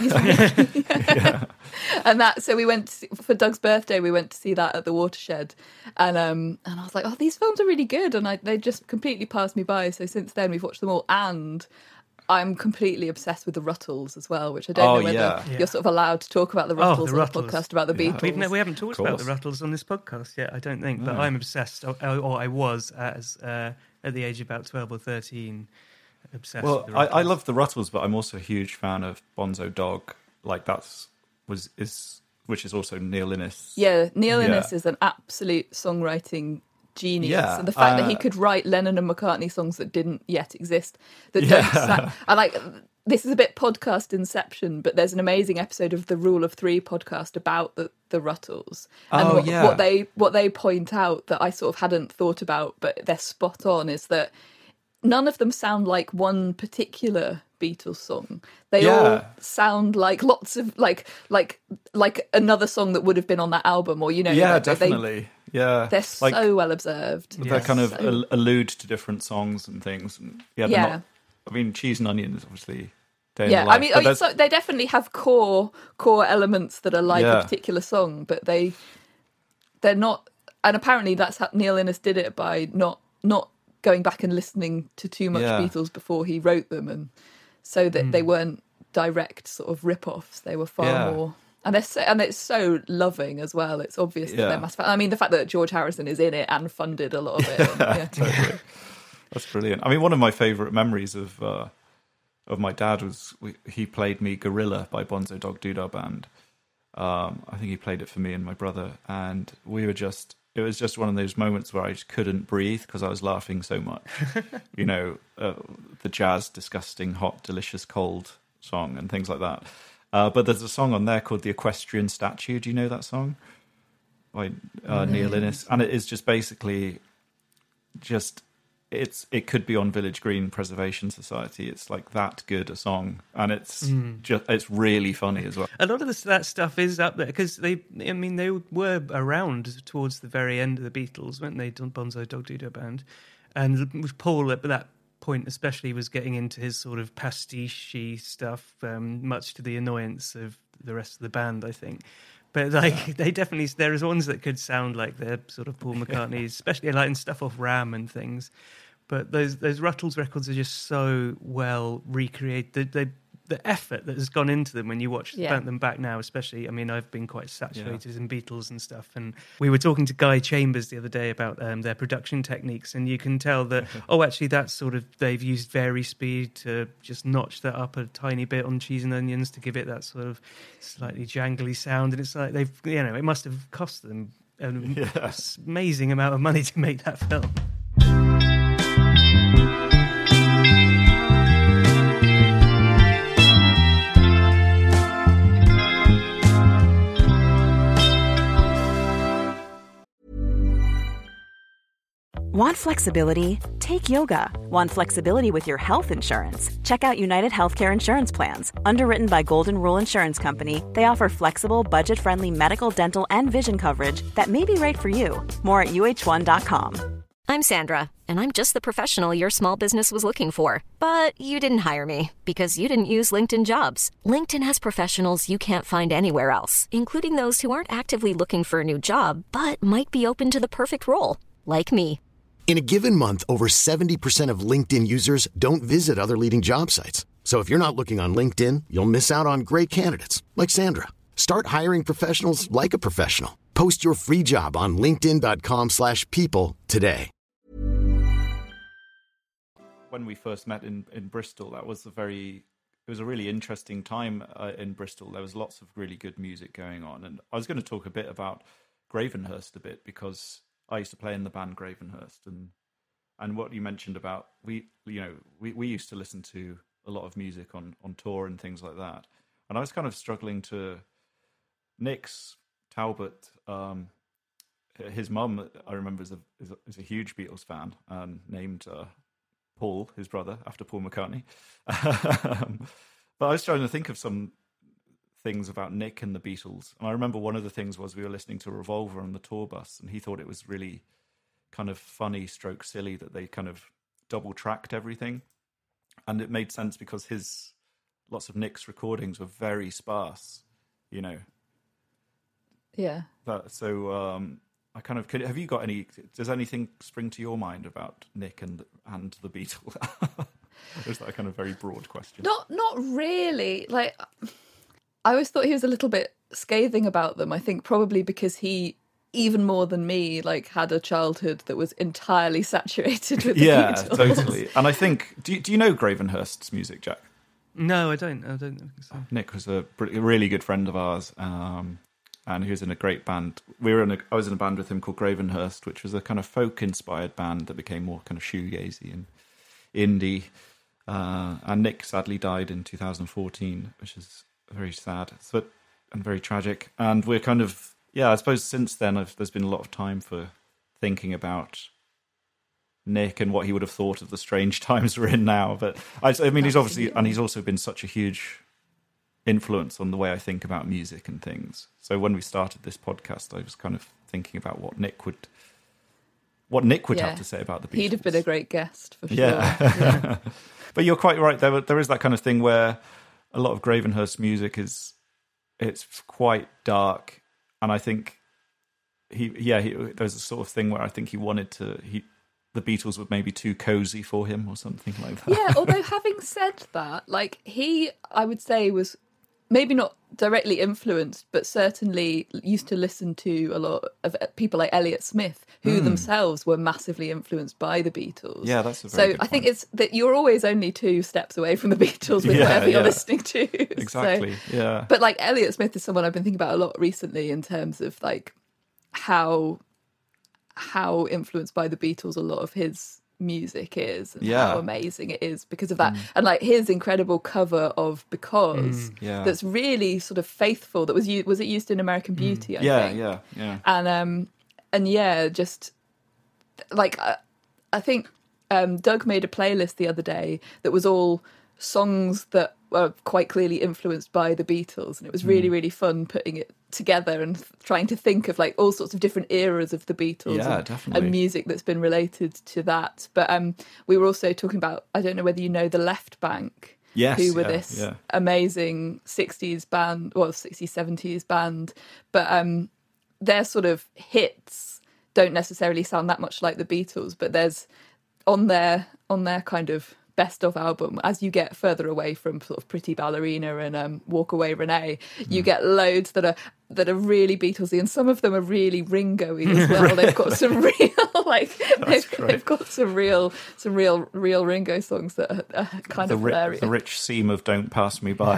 and that, so we went to see, for Doug's birthday, we went to see that at the Watershed, and um, and I was like, oh, these films are really good, and I, they just completely passed me by. So since then, we've watched them all, and I'm completely obsessed with the Rutles as well, which I don't Oh, know whether yeah. Yeah. you're sort of allowed to talk about the Oh, Rutles the on the Rutles. podcast about the Beatles. We've ne- we haven't talked Of about the course. Rutles on this podcast yet, I don't think, but No. I'm obsessed, or, or I was as uh, at the age of about twelve or thirteen, obsessed Well, with the I, I Rutles. love the Rutles, but I'm also a huge fan of Bonzo Dog. Like that's was is which is also Neil Innes. Yeah, Neil Yeah. Innes is an absolute songwriting genius. Yeah, and the fact that he uh, could write Lennon and McCartney songs that didn't yet exist, that Yeah. don't sound, I like. This is a bit podcast inception, but there's an amazing episode of the Rule of Three podcast about the, the Rutles and Oh, what, yeah. what they what they point out that I sort of hadn't thought about, but they're spot on. Is that none of them sound like one particular Beatles song. They Yeah. all sound like lots of like like like another song that would have been on that album, or you know, Yeah, they, definitely. yeah, They're like, so well observed. they kind of So- al- allude to different songs and things. And yeah, they're Yeah. not, I mean, Cheese and Onion is obviously. Day in Yeah, the life, I mean, but oh, there's- so they definitely have core core elements that are like Yeah. a particular song, but they they're not. And apparently, that's how Neil Innes did it by not not going back and listening to too much Yeah. Beatles before he wrote them, and so that they weren't direct sort of rip-offs. They were far Yeah. more. And they're so, and it's so loving as well. It's obvious that Yeah. they're massive. I mean, the fact that George Harrison is in it and funded a lot of it. and, yeah. Totally. That's brilliant. I mean, one of my favourite memories of uh, of my dad was we, he played me Gorilla by Bonzo Dog Doodah Band. Um, I think he played it for me and my brother, and we were just. It was just one of those moments where I just couldn't breathe because I was laughing so much. You know, uh, the jazz, disgusting, hot, delicious, cold song and things like that. Uh, but there's a song on there called The Equestrian Statue. Do you know that song? By uh, Neil Innes. And it is just basically just, it's it could be on Village Green Preservation Society. It's like that good a song. And it's just, it's really funny as well. A lot of this, that stuff is up there because they, I mean, they were around towards the very end of the Beatles, weren't they? Bonzo Dog Doodah Band, and Paul at that point especially was getting into his sort of pastiche stuff, um, much to the annoyance of the rest of the band, I think. But like, they definitely, there's ones that could sound like they're sort of Paul McCartney's, especially like in stuff off Ram and things. But those those Rutles records are just so well recreated. They, the effort that has gone into them when you watch Yeah. them back now, especially. I mean, I've been quite saturated in Beatles and stuff. And we were talking to Guy Chambers the other day about um, their production techniques, and you can tell that, oh, actually, that's sort of, they've used vari speed to just notch that up a tiny bit on Cheese and Onions to give it that sort of slightly jangly sound. And it's like they've, you know, it must have cost them an Yeah. amazing amount of money to make that film. Want flexibility? Take yoga. Want flexibility with your health insurance? Check out United Healthcare Insurance Plans. Underwritten by Golden Rule Insurance Company, they offer flexible, budget-friendly medical, dental, and vision coverage that may be right for you. More at U H one dot com. I'm Sandra, and I'm just the professional your small business was looking for. But you didn't hire me because you didn't use LinkedIn Jobs. LinkedIn has professionals you can't find anywhere else, including those who aren't actively looking for a new job, but might be open to the perfect role, like me. In a given month, over seventy percent of LinkedIn users don't visit other leading job sites. So if you're not looking on LinkedIn, you'll miss out on great candidates like Sandra. Start hiring professionals like a professional. Post your free job on linkedin dot com slash people today. When we first met in, in Bristol, that was a very, it was a really interesting time uh, in Bristol. There was lots of really good music going on. And I was going to talk a bit about Gravenhurst a bit because I used to play in the band Gravenhurst, and and what you mentioned about we you know we, we used to listen to a lot of music on, on tour and things like that, and I was kind of struggling to Nick's Talbot. Um, his mum, I remember, is a, is a is a huge Beatles fan and named uh, Paul, his brother, after Paul McCartney. um, but I was trying to think of some things about Nick and the Beatles, and I remember one of the things was we were listening to Revolver on the tour bus, and he thought it was really kind of funny stroke silly that they kind of double tracked everything, and it made sense because his lots of Nick's recordings were very sparse, you know. Yeah. That, so um I kind of could, have you got any, does anything spring to your mind about Nick and and the Beatles? Or is that a kind of very broad question? Not not really. Like, I always thought he was a little bit scathing about them. I think probably because he, even more than me, like had a childhood that was entirely saturated with the Yeah, Beatles. totally. And I think, do you, do you know Gravenhurst's music, Jack? No, I don't. I don't think so. Nick was a, br- a really good friend of ours. Um, and he was in a great band. We were in a, I was in a band with him called Gravenhurst, which was a kind of folk-inspired band that became more kind of shoegazy and indie. Uh, and Nick sadly died in two thousand fourteen, which is very sad so, and very tragic. And we're kind of, yeah, I suppose since then I've, there's been a lot of time for thinking about Nick and what he would have thought of the strange times we're in now. But I, I mean, he's obviously, and he's also been such a huge influence on the way I think about music and things. So when we started this podcast, I was kind of thinking about what Nick would, what Nick would Yeah. have to say about the Beatles. He'd have been a great guest for sure. Yeah. Yeah. But you're quite right. There, there is that kind of thing where a lot of Gravenhurst music is, it's quite dark, and I think he, yeah, he, there's a sort of thing where I think he wanted to, he, the Beatles were maybe too cozy for him or something like that. Yeah, although having said that, like he, I would say, was maybe not directly influenced, but certainly used to listen to a lot of people like Elliott Smith, who Mm. themselves were massively influenced by the Beatles. Yeah, that's a very so good I think point. it's that you're always only two steps away from the Beatles with Yeah, whatever you're yeah. listening to. So- Exactly, yeah. But like Elliott Smith is someone I've been thinking about a lot recently in terms of like how how influenced by the Beatles a lot of his music is and Yeah. how amazing it is because of that. And like his incredible cover of Because Mm, yeah. that's really sort of faithful, that was u- was it used in American Beauty, I yeah, think. yeah, yeah. And um and yeah, just like I, I think um Doug made a playlist the other day that was all songs that were quite clearly influenced by the Beatles, and it was really Mm. really fun putting it together and th- trying to think of like all sorts of different eras of the Beatles Yeah, and, definitely. and music that's been related to that. But um we were also talking about, I don't know whether you know the Left Bank, Yes, who were yeah, this yeah. amazing sixties band, well sixties seventies band, but um their sort of hits don't necessarily sound that much like the Beatles, but there's on their on their kind of best of album, as you get further away from sort of Pretty Ballerina and um, Walk Away Renee, you Mm. get loads that are that are really Beatlesy, and some of them are really Ringo-y as well. They've got some real like they've, great. they've got some real some real real Ringo songs that are, are kind the, of ri- hilarious. the rich seam of Don't Pass Me By.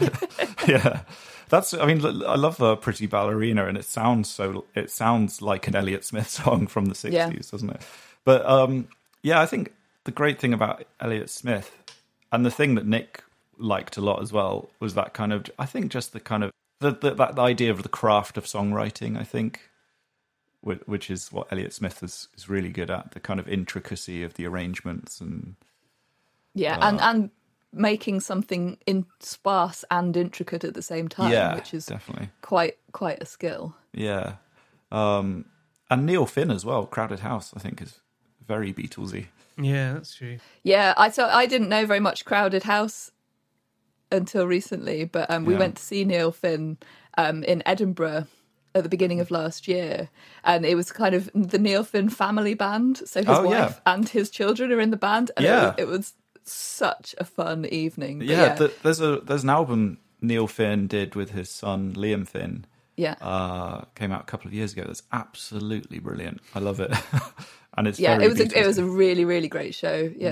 Yeah. That's, I mean, I love the Pretty Ballerina, and it sounds so, it sounds like an Elliott Smith song from the sixties, Yeah. doesn't it? But um, yeah, I think the great thing about Elliott Smith, and the thing that Nick liked a lot as well, was that kind of, I think just the kind of, the, the, that idea of the craft of songwriting, I think, which, which is what Elliott Smith is, is really good at, the kind of intricacy of the arrangements and... Yeah, Uh, and and making something in sparse and intricate at the same time, Yeah, which is definitely. quite quite a skill. Yeah. Um, and Neil Finn as well, Crowded House, I think is very Beatlesy. Yeah, that's true. Yeah, I so I didn't know very much Crowded House until recently, but um, we Yeah. went to see Neil Finn um, in Edinburgh at the beginning of last year, and it was kind of the Neil Finn family band. So his Oh, wife yeah. and his children are in the band, and Yeah. it, was, it was such a fun evening. But Yeah, yeah, The, there's a there's an album Neil Finn did with his son Liam Finn. yeah. Uh, came out a couple of years ago. That's absolutely brilliant. I love it. And it's yeah, very it was a, it Beatlesy. was a really really great show. Yeah.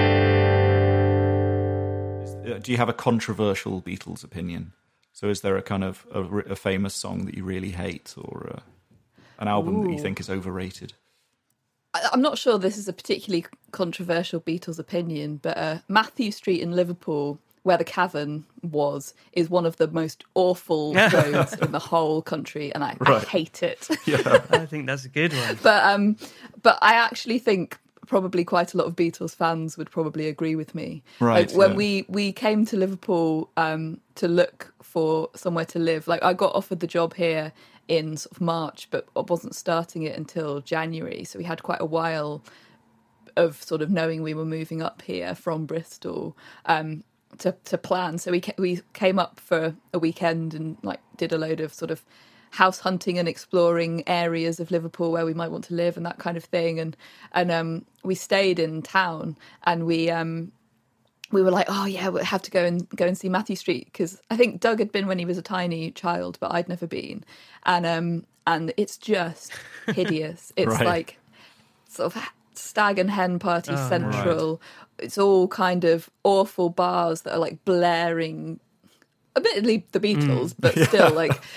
Uh, Do you have a controversial Beatles opinion? So is there a kind of a, a famous song that you really hate, or uh an album that you Ooh. think is overrated? I- I'm not sure this is a particularly controversial Beatles opinion, but uh, Matthew Street in Liverpool, where the Cavern was, is one of the most awful roads in the whole country, and I, I Right. hate it. I think that's a good one. but um, but I actually think probably quite a lot of Beatles fans would probably agree with me. Right, Like, when yeah. we we came to Liverpool um, to look for somewhere to live, like I got offered the job here in sort of March, but I wasn't starting it until January, so we had quite a while of sort of knowing we were moving up here from Bristol um, to to plan. So we ca- we came up for a weekend and like did a load of sort of house hunting and exploring areas of Liverpool where we might want to live and that kind of thing. And and um, we stayed in town, and we um, we were like, oh yeah, we'll have to go and go and see Matthew Street, because I think Doug had been when he was a tiny child, but I'd never been. And um, and it's just hideous. It's Right. like sort of stag and hen party Oh, central. It's all kind of awful bars that are like blaring, admittedly the Beatles, but still like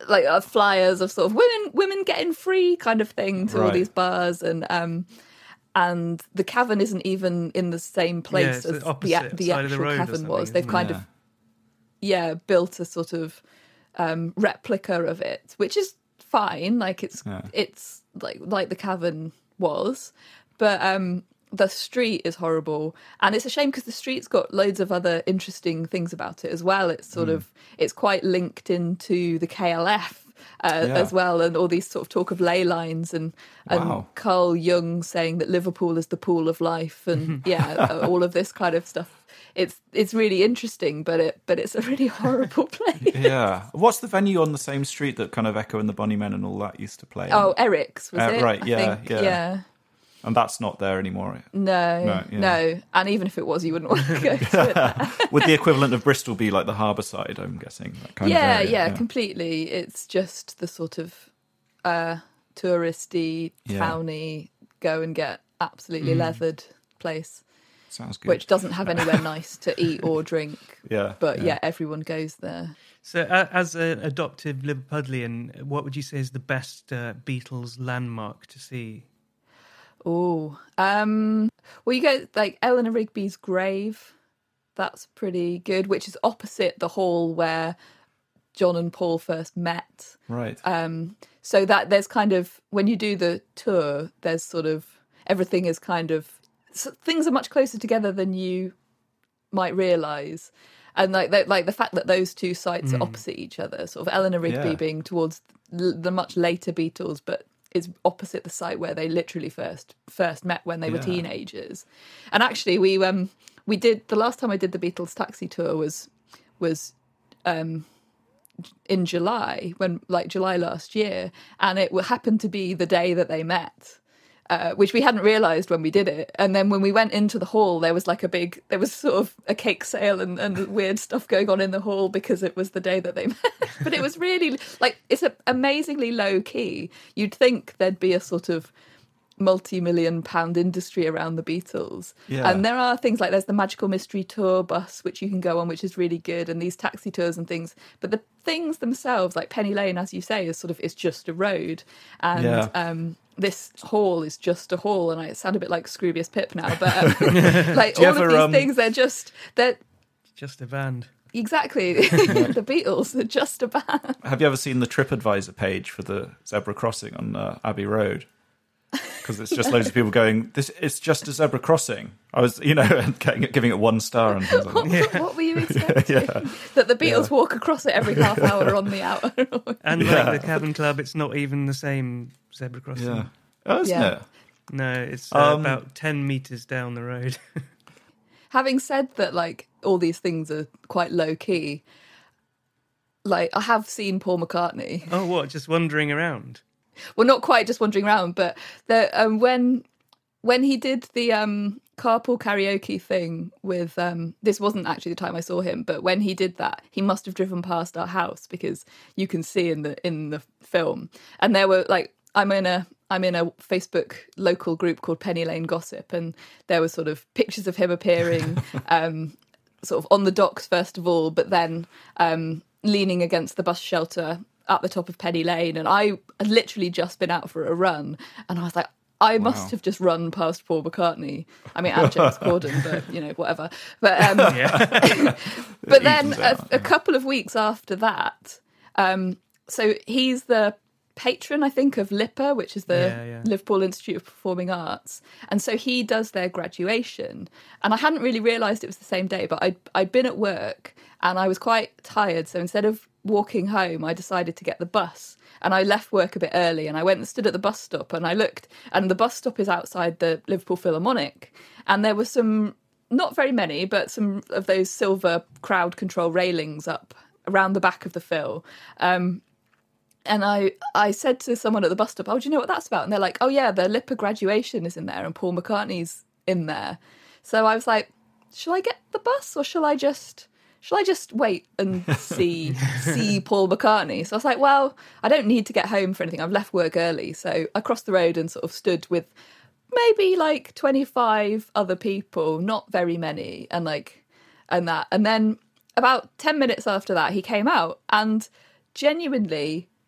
like uh, flyers of sort of women women getting free kind of thing to all Right. these bars, and um and the cavern isn't even in the same Yeah, place it's as the the, opposite the side of the actual road or cavern something, was. isn't They've it? kind Yeah. of yeah built a sort of um replica of it, which is fine. Like it's Yeah. it's like like the cavern was, but um the street is horrible, and it's a shame because the street's got loads of other interesting things about it as well. It's sort Mm. of it's quite linked into the K L F uh, Yeah. as well, and all these sort of talk of ley lines, and and Wow. Carl Jung saying that Liverpool is the pool of life, and yeah, uh, all of this kind of stuff. It's it's really interesting, but it but it's a really horrible place. Yeah. What's the venue on the same street that kind of Echo and the Bunnymen and all that used to play? in? Oh, Eric's was Uh, it? right, I yeah, think. yeah. yeah. And that's not there anymore. No, No, no, yeah. and even if it was, you wouldn't want to go to it. There. Would the equivalent of Bristol be like the harbour side, I'm guessing? That kind yeah, of area, yeah, completely. It's just the sort of uh, touristy, Yeah. towny, go and get absolutely Mm. leathered place, Sounds good. which doesn't have anywhere nice to eat or drink. Yeah, But yeah. yeah, everyone goes there. So, uh, as an adoptive Liverpudlian, what would you say is the best uh, Beatles landmark to see? Oh, um, well, you go like Eleanor Rigby's grave. That's pretty good, which is opposite the hall where John and Paul first met. Right. Um, so that there's kind of when you do the tour, there's sort of everything is kind of so things are much closer together than you might realise. And like the, like the fact that those two sites Mm. are opposite each other, sort of Eleanor Rigby Yeah. being towards l- the much later Beatles, but is opposite the site where they literally first first met when they were Yeah. teenagers. And actually, we um we did the last time I did the Beatles taxi tour was was um in July, when like July last year, and it happened to be the day that they met. Uh, which we hadn't realised when we did it. And then when we went into the hall, there was like a big, there was sort of a cake sale and, and weird stuff going on in the hall because it was the day that they met. But it was really, like, it's a, amazingly low key. You'd think there'd be a sort of multi-million pound industry around the Beatles. Yeah. And there are things like there's the Magical Mystery Tour bus, which you can go on, which is really good, and these taxi tours and things. But the things themselves, like Penny Lane, as you say, is sort of, it's just a road. And Yeah. um, this hall is just a hall, and I sound a bit like Scroobius Pip now, but um, like Do you all ever, of these um, things, they're just, they're Just a band. exactly the Beatles, they're just a band. Have you ever seen the TripAdvisor page for the zebra crossing on uh, Abbey Road? Because it's just loads of people going, "This it's just a zebra crossing." I was, you know, getting it, giving it one star and things like What, that. what were you expecting? Yeah. That the Beatles Yeah. walk across it every half hour on the outer. And Yeah. like the Cavern Club, it's not even the same zebra crossing. Yeah. Oh, isn't Yeah. it? No, it's uh, Um, about ten metres down the road. Having said that, like, all these things are quite low key, like, I have seen Paul McCartney. Oh, what? Just wandering around? Well, not quite just wandering around, but the, um, when when he did the um, carpool karaoke thing with, um, this wasn't actually the time I saw him, but when he did that, he must have driven past our house, because you can see in the in the film, and there were like, I'm in a I'm in a Facebook local group called Penny Lane Gossip, and there were sort of pictures of him appearing, um, sort of on the docks first of all, but then um, leaning against the bus shelter at the top of Penny Lane. And I had literally just been out for a run, and I was like, I must Wow. have just run past Paul McCartney. I mean, and James Corden, but, you know, whatever. But um, but then evens a, out, a couple of weeks after that, um, so he's the patron, I think, of LIPA, which is the Yeah, yeah. Liverpool Institute of Performing Arts. And so he does their graduation. And I hadn't really realised it was the same day, but I'd, I'd been at work and I was quite tired. So instead of walking home, I decided to get the bus. And I left work a bit early, and I went and stood at the bus stop, and I looked, and the bus stop is outside the Liverpool Philharmonic. And there were some, not very many, but some of those silver crowd control railings up around the back of the Phil. Um, and I, I said to someone at the bus stop, oh, do you know what that's about? And they're like, oh, yeah, the LIPA graduation is in there, and Paul McCartney's in there. So I was like, shall I get the bus, or shall I just... Shall I just wait and see see Paul McCartney? So I was like, well, I don't need to get home for anything. I've left work early. So I crossed the road and sort of stood with maybe like twenty-five other people, not very many, and like, and that. And then about ten minutes after that, he came out, and genuinely,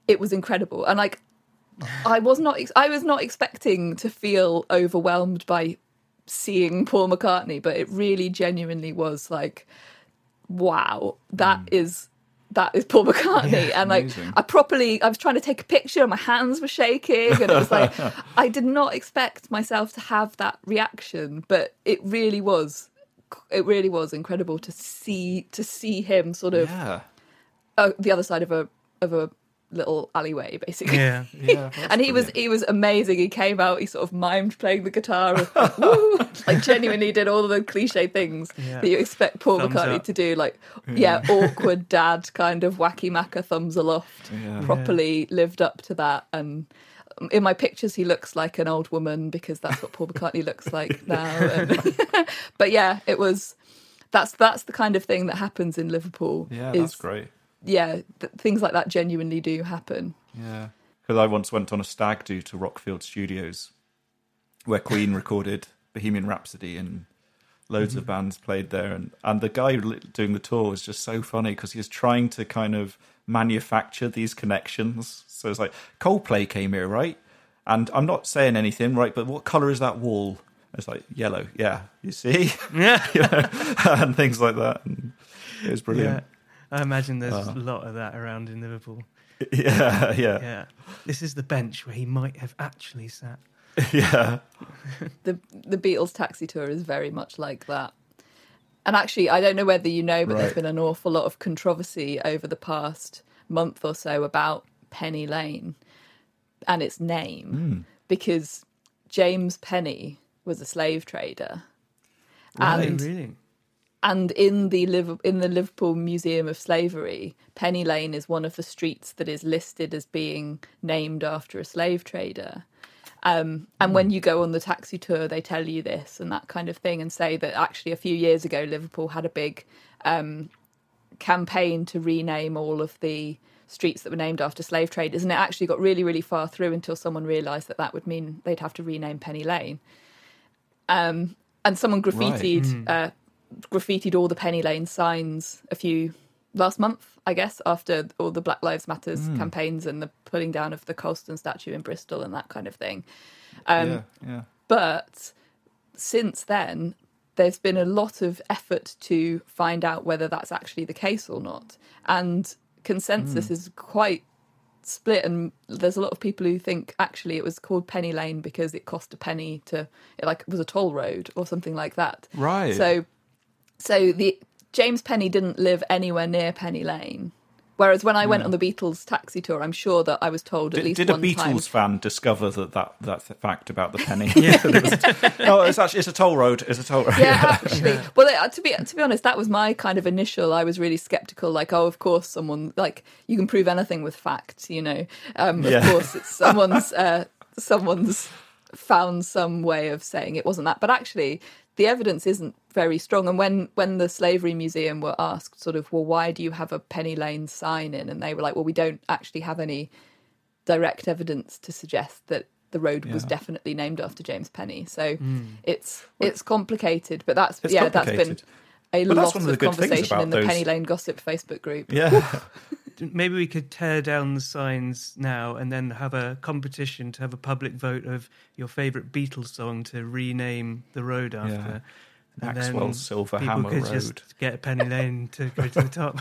it was incredible. And like, I was not, ex- I was not expecting to feel overwhelmed by seeing Paul McCartney, but it really genuinely was like, wow, that mm. is that is Paul McCartney. Yeah, and like, amazing. I properly, I was trying to take a picture and my hands were shaking, and it was like, I did not expect myself to have that reaction, but it really was, it really was incredible to see, to see him sort of yeah. uh, the other side of a, of a little alleyway, basically. Yeah, yeah. And he brilliant. was, he was amazing. He came out, he sort of mimed playing the guitar, like, woo, like genuinely did all of the cliche things yeah. that you expect Paul thumbs McCartney up. to do, like yeah, yeah awkward dad kind of wacky macca thumbs aloft. Yeah. Properly yeah. lived up to that. And in my pictures, he looks like an old woman because that's what Paul McCartney looks like now. And but yeah, it was. That's that's the kind of thing that happens in Liverpool. Yeah, is, that's great. Yeah, th- things like that genuinely do happen. Yeah, because I once went on a stag do to Rockfield Studios, where Queen recorded Bohemian Rhapsody, and loads mm-hmm. of bands played there. And, and the guy doing the tour was just so funny because he was trying to kind of manufacture these connections. So it's like, Coldplay came here, right? And I'm not saying anything, right? But what colour is that wall? It's like, yellow. Yeah, you see? Yeah. You know? And things like that. And it was brilliant. Yeah. I imagine there's uh, a lot of that around in Liverpool. Yeah, yeah. Yeah. This is the bench where he might have actually sat. Yeah. The the Beatles taxi tour is very much like that. And actually, I don't know whether you know, but right. there's been an awful lot of controversy over the past month or so about Penny Lane and its name, mm. because James Penny was a slave trader. Right, and really? And in the Liv- in the Liverpool Museum of Slavery, Penny Lane is one of the streets that is listed as being named after a slave trader. Um, and mm. when you go on the taxi tour, they tell you this and that kind of thing, and say that actually a few years ago, Liverpool had a big um, campaign to rename all of the streets that were named after slave traders. And it actually got really, really far through until someone realised that that would mean they'd have to rename Penny Lane. Um, and someone graffitied... Right. Mm. Uh, graffitied all the Penny Lane signs a few last month, I guess, after all the Black Lives Matters mm. campaigns and the pulling down of the Colston statue in Bristol and that kind of thing. Um, yeah, yeah. But since then, there's been a lot of effort to find out whether that's actually the case or not. And consensus mm. is quite split, and there's a lot of people who think actually it was called Penny Lane because it cost a penny to, it like was a toll road or something like that. Right. So So the James Penny didn't live anywhere near Penny Lane. Whereas when I went yeah. on the Beatles taxi tour, I'm sure that I was told at did, least did one a Beatles time. fan discover that, that that fact about the penny? Yeah. it was, no, it's actually it's a toll road. It's a toll road. Yeah, actually. Yeah. Well, it, to be to be honest, that was my kind of initial. I was really sceptical. Like, oh, of course, someone like you can prove anything with facts. You know, um, of yeah. course, it's someone's uh, someone's found some way of saying it wasn't that. But actually, the evidence isn't very strong. And when, when the Slavery Museum were asked sort of, well, why do you have a Penny Lane sign in? And they were like, well, we don't actually have any direct evidence to suggest that the road yeah. was definitely named after James Penny. So mm. it's it's complicated, but that's it's yeah, that's been a but lot of, of conversation in the those... Penny Lane Gossip Facebook group. Yeah. Maybe we could tear down the signs now and then have a competition to have a public vote of your favourite Beatles song to rename the road after. Yeah. And Maxwell's Silver people Hammer could Road. Just get Penny Lane to go to the top.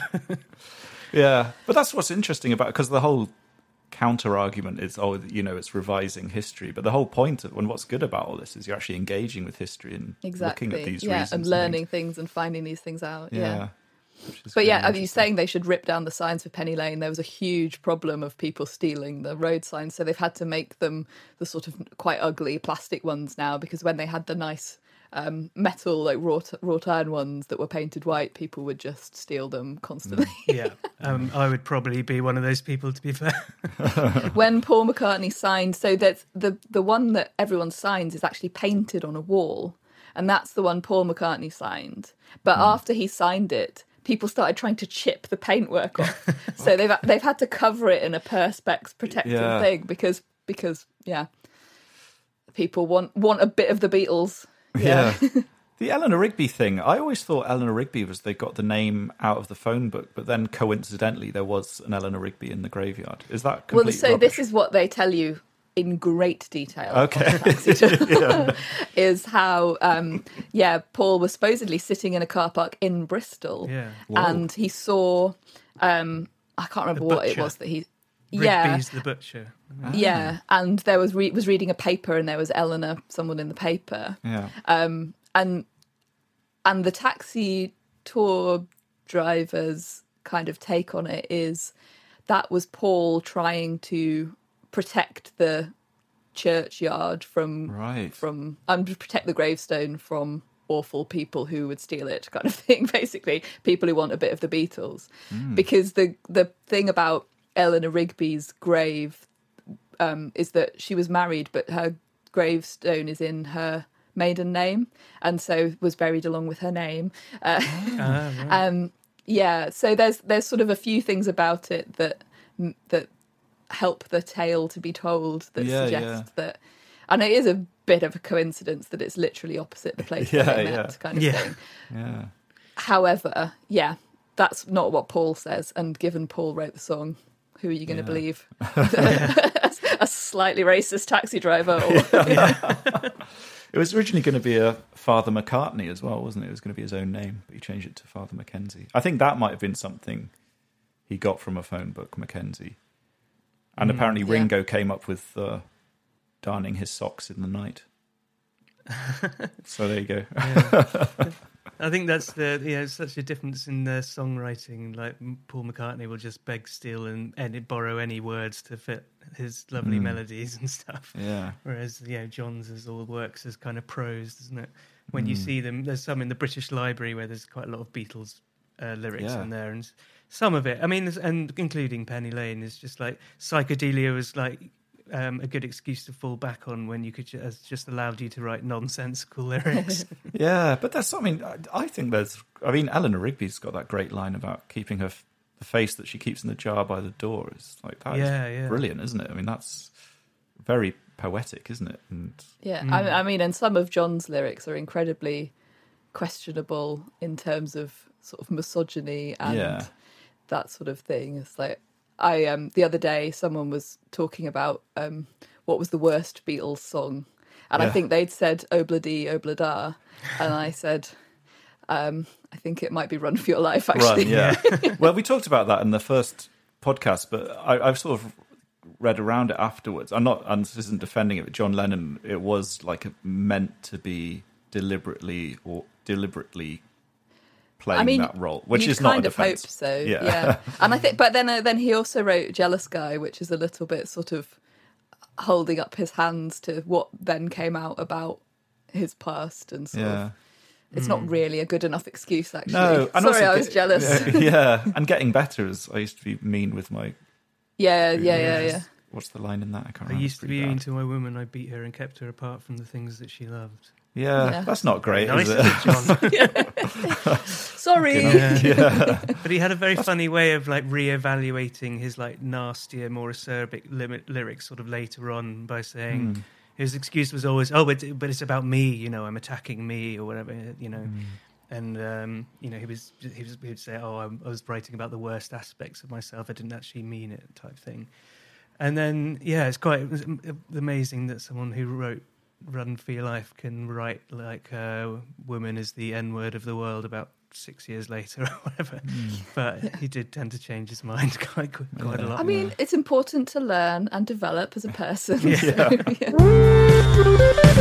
Yeah, but that's what's interesting about it, because the whole counter argument is, oh, you know, it's revising history. But the whole point of, and what's good about all this is you're actually engaging with history and exactly. looking at these yeah, reasons. and learning and things and finding these things out. Yeah. yeah. But yeah, are you saying they should rip down the signs for Penny Lane? There was a huge problem of people stealing the road signs, so they've had to make them the sort of quite ugly plastic ones now, because when they had the nice um, metal, like wrought, wrought iron ones that were painted white, people would just steal them constantly. Yeah, um, I would probably be one of those people, to be fair. When Paul McCartney signed, so that's the the one that everyone signs is actually painted on a wall, and that's the one Paul McCartney signed. But mm. after he signed it, people started trying to chip the paintwork off. So they've they've had to cover it in a Perspex protective yeah. thing because because yeah, people want want a bit of the Beatles. Yeah. yeah. The Eleanor Rigby thing, I always thought Eleanor Rigby was they got the name out of the phone book, but then coincidentally there was an Eleanor Rigby in the graveyard. Is that complete Well, so rubbish? this is what they tell you in great detail. Okay. yeah. Is how, um, yeah, Paul was supposedly sitting in a car park in Bristol, Yeah. and he saw, um, I can't remember The what it butcher. was that he, yeah, Rigby's the butcher. yeah, and there was re- was reading a paper, and there was Eleanor, someone in the paper, Yeah. um, and and the taxi tour driver's kind of take on it is that was Paul trying to protect the churchyard from Right. from and um, protect the gravestone from awful people who would steal it, kind of thing. Basically, people who want a bit of the Beatles, because the the thing about Eleanor Rigby's grave um, is that she was married, but her gravestone is in her maiden name, and so was buried along with her name. Uh, Ah, right. um, yeah, so there's there's sort of a few things about it that that help the tale to be told that Yeah, suggest yeah. that, and it is a bit of a coincidence that it's literally opposite the place Yeah, where they yeah. met, kind of Yeah. thing. Yeah. However, yeah, that's not what Paul says. And given Paul wrote the song, who are you going to Yeah. believe? A slightly racist taxi driver? Or... It was originally going to be a Father McCartney as well, wasn't it? It was going to be his own name, but he changed it to Father Mackenzie. I think that might have been something he got from a phone book, Mackenzie. And apparently yeah. Ringo came up with uh, darning his socks in the night. So there you go. Yeah. I think that's the yeah, it's such a difference in their songwriting. Like Paul McCartney will just beg, steal, and, and borrow any words to fit his lovely Mm. melodies and stuff. Yeah. Whereas you know John's is all works as kind of prose, doesn't it? When you Mm. see them, there's some in the British Library where there's quite a lot of Beatles uh, lyrics Yeah. in there, and some of it, I mean, and including Penny Lane, is just like psychedelia was like. Um, a good excuse to fall back on when you could ju- has just allowed you to write nonsensical lyrics. Yeah, but that's something I, I think there's. I mean, Eleanor Rigby's got that great line about keeping her f- the face that she keeps in the jar by the door. Is like that. Yeah, is yeah. brilliant, isn't it? I mean, that's very poetic, isn't it? And Yeah, Mm. I, I mean, and some of John's lyrics are incredibly questionable in terms of sort of misogyny and Yeah. that sort of thing. It's like I um the other day someone was talking about um what was the worst Beatles song, and I Yeah. think they'd said Obladi Oblada, and I said um I think it might be Run for Your Life, actually. Run, yeah. Well, we talked about that in the first podcast, but I, I've sort of read around it afterwards. I'm not, and this isn't defending it, but John Lennon, it was like meant to be deliberately or deliberately playing I mean, that role, which you'd is not kind a of hope defense. so. Yeah. Yeah, and I think, but then uh, then he also wrote Jealous Guy, which is a little bit sort of holding up his hands to what then came out about his past, and sort Yeah. of it's not really a good enough excuse, actually. No, and Sorry, also I was get- jealous. Yeah, yeah, and getting better is. I used to be mean with my. yeah, yeah, yeah, yeah. What's the line in that? I can't I remember. used It's to pretty be bad. mean to my woman. I beat her and kept her apart from the things that she loved. Yeah, Yeah. that's not great, Nice, is is it? it, John? Sorry. Yeah. But he had a very funny way of like re-evaluating his like nastier, more acerbic limit, lyrics sort of later on by saying Hmm. his excuse was always, "Oh, but but it's about me, you know, I'm attacking me or whatever, you know." Hmm. And um, you know, he was he was he would say, "Oh, I'm, I was writing about the worst aspects of myself. I didn't actually mean it," type thing. And then yeah, it's quite it was amazing that someone who wrote Run for Your Life can write like uh, woman is the N word of the world about six years later or whatever. But he did tend to change his mind quite quite a lot. I mean, it's important to learn and develop as a person. Yeah. So, yeah.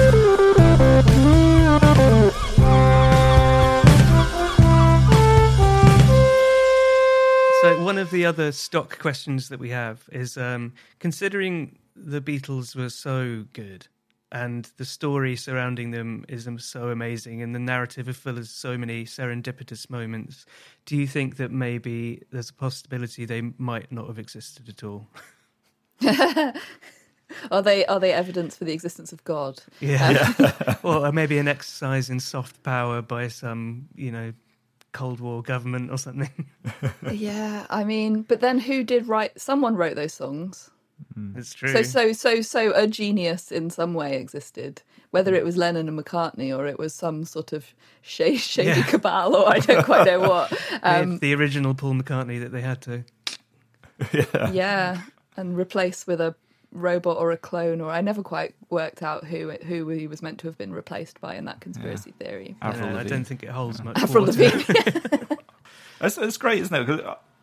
So one of the other stock questions that we have is um, considering the Beatles were so good and the story surrounding them is um, so amazing and the narrative is full of so many serendipitous moments, do you think that maybe there's a possibility they might not have existed at all? Are they are they evidence for the existence of God? Yeah. Or maybe an exercise in soft power by some, you know, Cold War government or something. Yeah, I mean, but then who did write? Someone wrote those songs. It's true. So, so, so, so a genius in some way existed, whether it was Lennon and McCartney or it was some sort of shady, shady Yeah. cabal, or I don't quite know what. Um, the, the original Paul McCartney that they had to. yeah. yeah, and replace with a robot or a clone, or I never quite worked out who it, who he was meant to have been replaced by in that conspiracy theory. Avril No, I Lavigne. don't think it holds much Avril water. Lavigne. It's, it's great, isn't it? 'Cause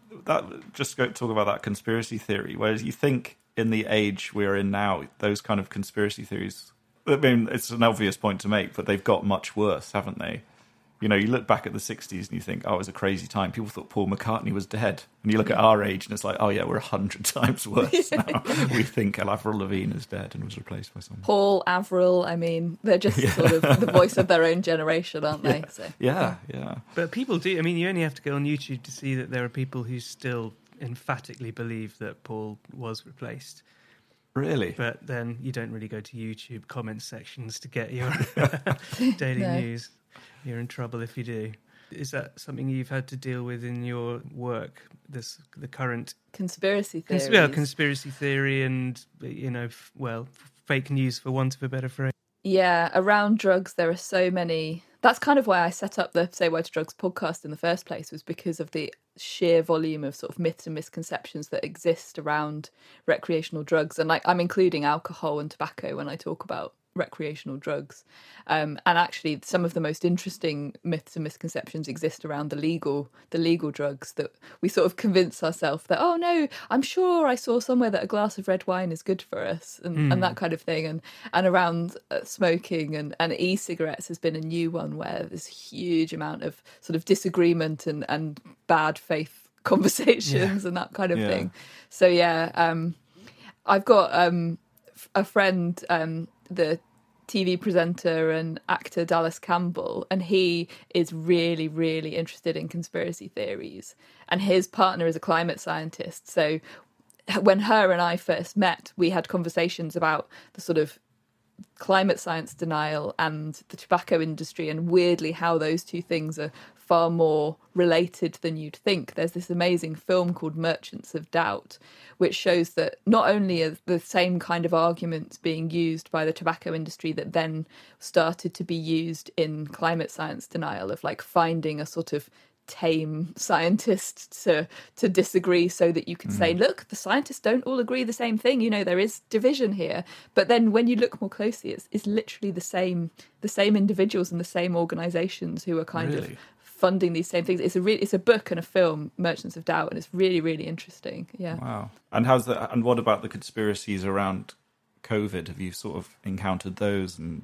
that just go talk about that conspiracy theory. Whereas you think in the age we're in now, those kind of conspiracy theories. I mean, it's an obvious point to make, but they've got much worse, haven't they? You know, you look back at the sixties and you think, oh, it was a crazy time. People thought Paul McCartney was dead. And you look at our age and it's like, oh, yeah, we're a hundred times worse now. We think Avril Lavigne is dead and was replaced by someone. Paul, Avril, I mean, they're just sort of the voice of their own generation, aren't they? Yeah. So, Yeah, yeah. But people do. I mean, you only have to go on YouTube to see that there are people who still emphatically believe that Paul was replaced. Really? But then you don't really go to YouTube comment sections to get your daily No. news. You're in trouble if you do. Is that something you've had to deal with in your work? This the current Conspiracy cons- theories. well, conspiracy theory and you know, f- well, fake news for want of a better phrase. Yeah, around drugs, there are so many. That's kind of why I set up the Say Why to Drugs podcast in the first place, was because of the sheer volume of sort of myths and misconceptions that exist around recreational drugs. And like, I'm including alcohol and tobacco when I talk about recreational drugs. Um, and actually, some of the most interesting myths and misconceptions exist around the legal, the legal drugs, that we sort of convince ourselves that, oh no, I'm sure I saw somewhere that a glass of red wine is good for us, and, Mm. and that kind of thing. And and around uh, smoking and, and e-cigarettes has been a new one where there's a huge amount of sort of disagreement and, and bad faith conversations Yeah. and that kind of Yeah. thing. So yeah, um, I've got um, f- a friend, um, the T V presenter and actor Dallas Campbell, and he is really, really interested in conspiracy theories. And his partner is a climate scientist. So when her and I first met, we had conversations about the sort of climate science denial and the tobacco industry, and weirdly how those two things are far more related than you'd think. There's this amazing film called Merchants of Doubt, which shows that not only are the same kind of arguments being used by the tobacco industry that then started to be used in climate science denial, of like finding a sort of tame scientist to to disagree so that you can say, look, the scientists don't all agree the same thing, you know, there is division here. But then when you look more closely, it's, it's literally the same the same individuals and the same organizations who are kind Really? of funding these same things. It's a re- it's a book and a film, Merchants of Doubt, and it's really, really interesting. Yeah. Wow. And how's that? And what about the conspiracies around COVID? Have you sort of encountered those? And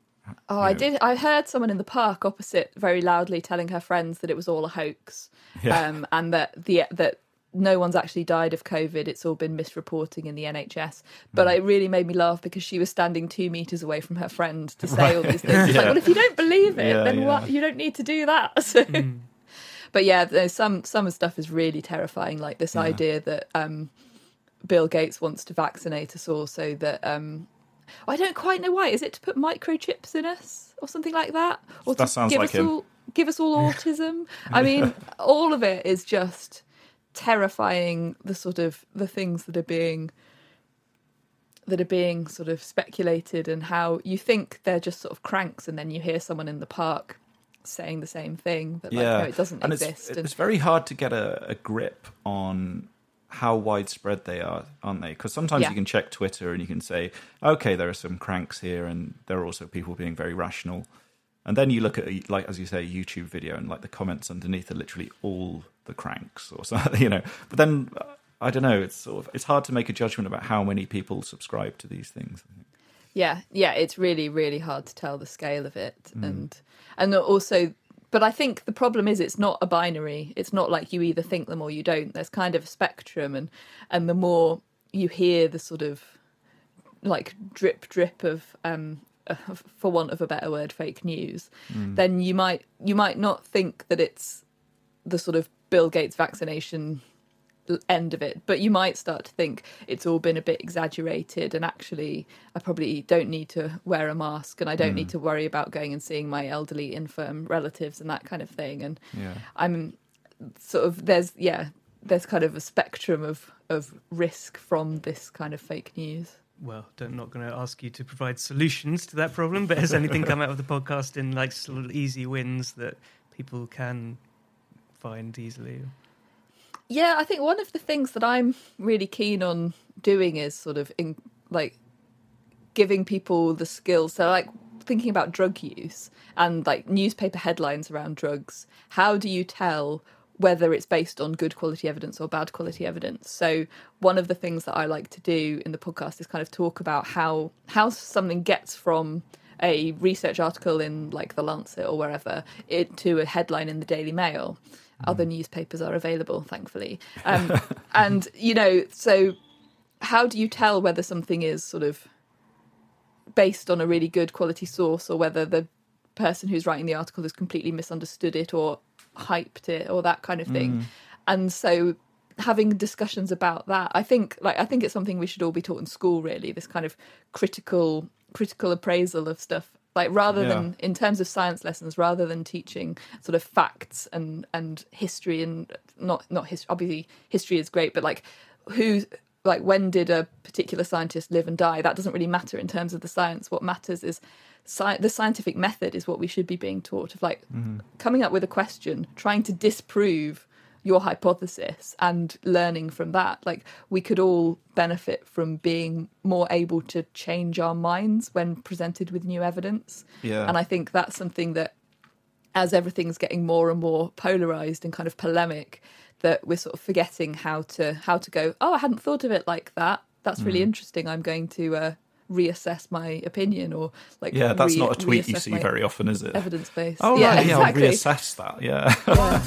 Oh, I did. I heard someone in the park opposite very loudly telling her friends that it was all a hoax, Yeah. um, and that the that no one's actually died of COVID. It's all been misreporting in the N H S. But it really made me laugh because she was standing two meters away from her friend to say all these things. It's like, Yeah. well, if you don't believe it, Yeah, then yeah. what? You don't need to do that. So, but yeah, there's some some stuff is really terrifying, like this Yeah. idea that um, Bill Gates wants to vaccinate us all so that. Um, I don't quite know why. Is it to put microchips in us or something like that? Or That to sounds give like us him. all give us all autism? I mean, all of it is just terrifying, the sort of the things that are being that are being sort of speculated, and how you think they're just sort of cranks, and then you hear someone in the park saying the same thing, but like, yeah, no, it doesn't and exist. It's, and it's very hard to get a, a grip on how widespread they are, aren't they? Because sometimes Yeah. you can check Twitter and you can say, okay, there are some cranks here, and there are also people being very rational. And then you look at, like, as you say, a YouTube video, and like the comments underneath are literally all the cranks or something, you know. But then, uh, I don't know, it's sort of, it's hard to make a judgment about how many people subscribe to these things. Yeah, yeah, it's really, really hard to tell the scale of it, Mm. and and also, but I think the problem is it's not a binary. It's not like you either think them or you don't. There's kind of a spectrum, and and the more you hear the sort of like drip drip of um uh, for want of a better word, fake news, Mm. then you might you might not think that it's the sort of Bill Gates vaccination end of it, but you might start to think it's all been a bit exaggerated, and actually I probably don't need to wear a mask, and I don't Mm. need to worry about going and seeing my elderly infirm relatives and that kind of thing. And Yeah. I'm sort of, there's yeah there's kind of a spectrum of, of risk from this kind of fake news. Well, I'm not going to ask you to provide solutions to that problem, but has anything come out of the podcast in like sort of easy wins that people can find easily? Yeah, I think one of the things that I'm really keen on doing is sort of in, like giving people the skills. So like thinking about drug use and like newspaper headlines around drugs. How do you tell whether it's based on good quality evidence or bad quality evidence? So one of the things that I like to do in the podcast is kind of talk about how how something gets from a research article in like The Lancet or wherever it, to a headline in the Daily Mail. Other newspapers are available, thankfully. Um, and, you know, so how do you tell whether something is sort of based on a really good quality source or whether the person who's writing the article has completely misunderstood it or hyped it or that kind of thing? Mm. And so having discussions about that, I think like I think it's something we should all be taught in school, really, this kind of critical critical appraisal of stuff. Like rather yeah. than in terms of science lessons, rather than teaching sort of facts and, and history and not not history. Obviously, history is great, but like who, like when did a particular scientist live and die? That doesn't really matter in terms of the science. What matters is sci- the scientific method is what we should be being taught. Of like mm-hmm. coming up with a question, trying to disprove your hypothesis and learning from that. Like we could all benefit from being more able to change our minds when presented with new evidence. Yeah. And I think that's something that as everything's getting more and more polarized and kind of polemic, that we're sort of forgetting how to how to go, oh, I hadn't thought of it like that. That's really mm. interesting. I'm going to uh, reassess my opinion or like yeah, that's re- not a tweet you see very often, is it? Evidence based. Oh, yeah, right, yeah, exactly. I'll reassess that. Yeah. yeah.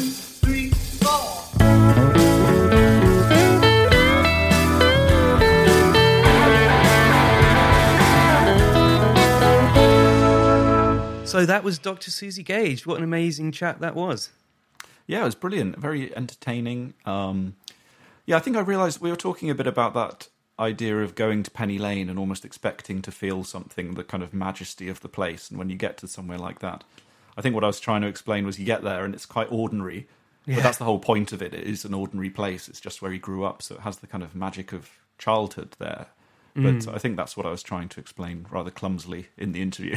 So that was Doctor Susie Gage. What an amazing chat that was. Yeah, it was brilliant. Very entertaining. Um, yeah, I think I realised we were talking a bit about that idea of going to Penny Lane and almost expecting to feel something, the kind of majesty of the place. And when you get to somewhere like that, I think what I was trying to explain was you get there and it's quite ordinary. Yeah. But that's the whole point of it. It is an ordinary place. It's just where he grew up. So it has the kind of magic of childhood there. But mm. I think that's what I was trying to explain rather clumsily in the interview.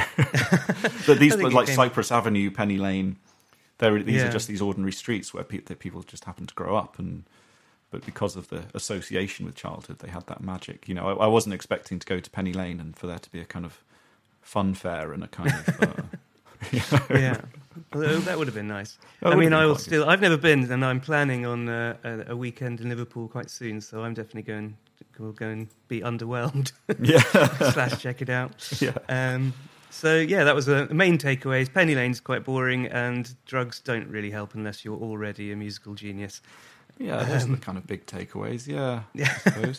That these, like came... Cypress Avenue, Penny Lane, these yeah. are just these ordinary streets where pe- that people just happen to grow up. And but because of the association with childhood, they had that magic. You know, I, I wasn't expecting to go to Penny Lane and for there to be a kind of fun fair and a kind of... Uh, you know. Yeah, well, that would have been nice. That I mean, I will still. I've never been, and I'm planning on uh, a, a weekend in Liverpool quite soon. So I'm definitely going. We'll go and be underwhelmed. Yeah, slash check it out. Yeah. Um, so yeah, that was the main takeaways. Penny Lane's quite boring, and drugs don't really help unless you're already a musical genius. Yeah, those um, are the kind of big takeaways. Yeah, yeah. I suppose.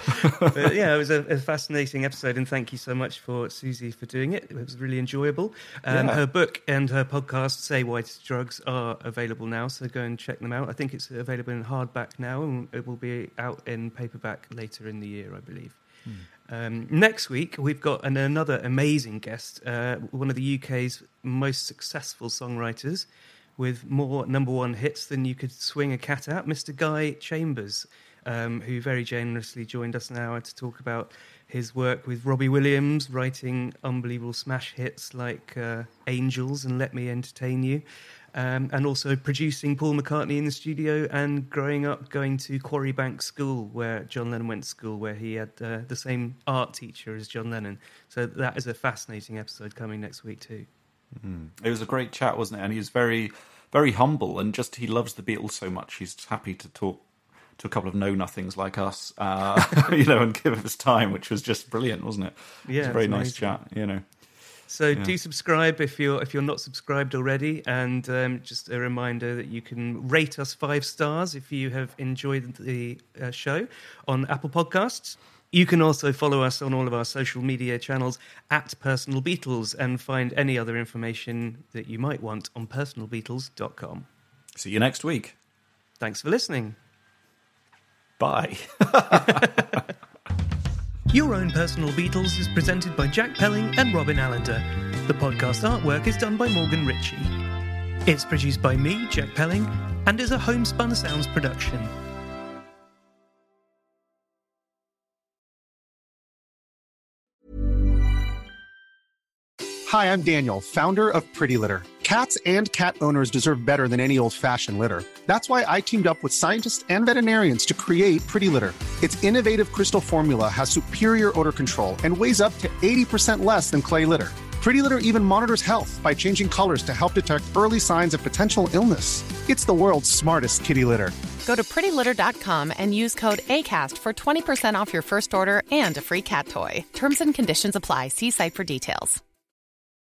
But yeah, it was a, a fascinating episode, and thank you so much for Susie for doing it. It was really enjoyable. Um, yeah. Her book and her podcast, Say Why to Drugs, are available now, so go and check them out. I think it's available in hardback now, and it will be out in paperback later in the year, I believe. Hmm. Um, next week, we've got an, another amazing guest, uh, one of the U K's most successful songwriters, with more number one hits than you could swing a cat at, Mister Guy Chambers. Um, who very generously joined us now to talk about his work with Robbie Williams, writing unbelievable smash hits like uh, Angels and Let Me Entertain You, um, and also producing Paul McCartney in the studio and growing up going to Quarry Bank School, where John Lennon went to school, where he had uh, the same art teacher as John Lennon. So that is a fascinating episode coming next week too. Mm. It was a great chat, wasn't it? And he was very, very humble, and just he loves the Beatles so much. He's happy to talk to a couple of know-nothings like us, uh, you know, and give us time, which was just brilliant, wasn't it? Yeah, it was a very nice chat, you know. So yeah. do subscribe if you're if you're not subscribed already, and um, just a reminder that you can rate us five stars if you have enjoyed the uh, show on Apple Podcasts. You can also follow us on all of our social media channels at Personal Beatles and find any other information that you might want on personal beatles dot com. See you next week. Thanks for listening. Bye. Your Own Personal Beatles is presented by Jack Pelling and Robin Allender. The podcast artwork is done by Morgan Ritchie. It's produced by me, Jack Pelling, and is a Homespun Sounds production. Hi, I'm Daniel, founder of Pretty Litter. Cats and cat owners deserve better than any old-fashioned litter. That's why I teamed up with scientists and veterinarians to create Pretty Litter. Its innovative crystal formula has superior odor control and weighs up to eighty percent less than clay litter. Pretty Litter even monitors health by changing colors to help detect early signs of potential illness. It's the world's smartest kitty litter. Go to pretty litter dot com and use code ACAST for twenty percent off your first order and a free cat toy. Terms and conditions apply. See site for details.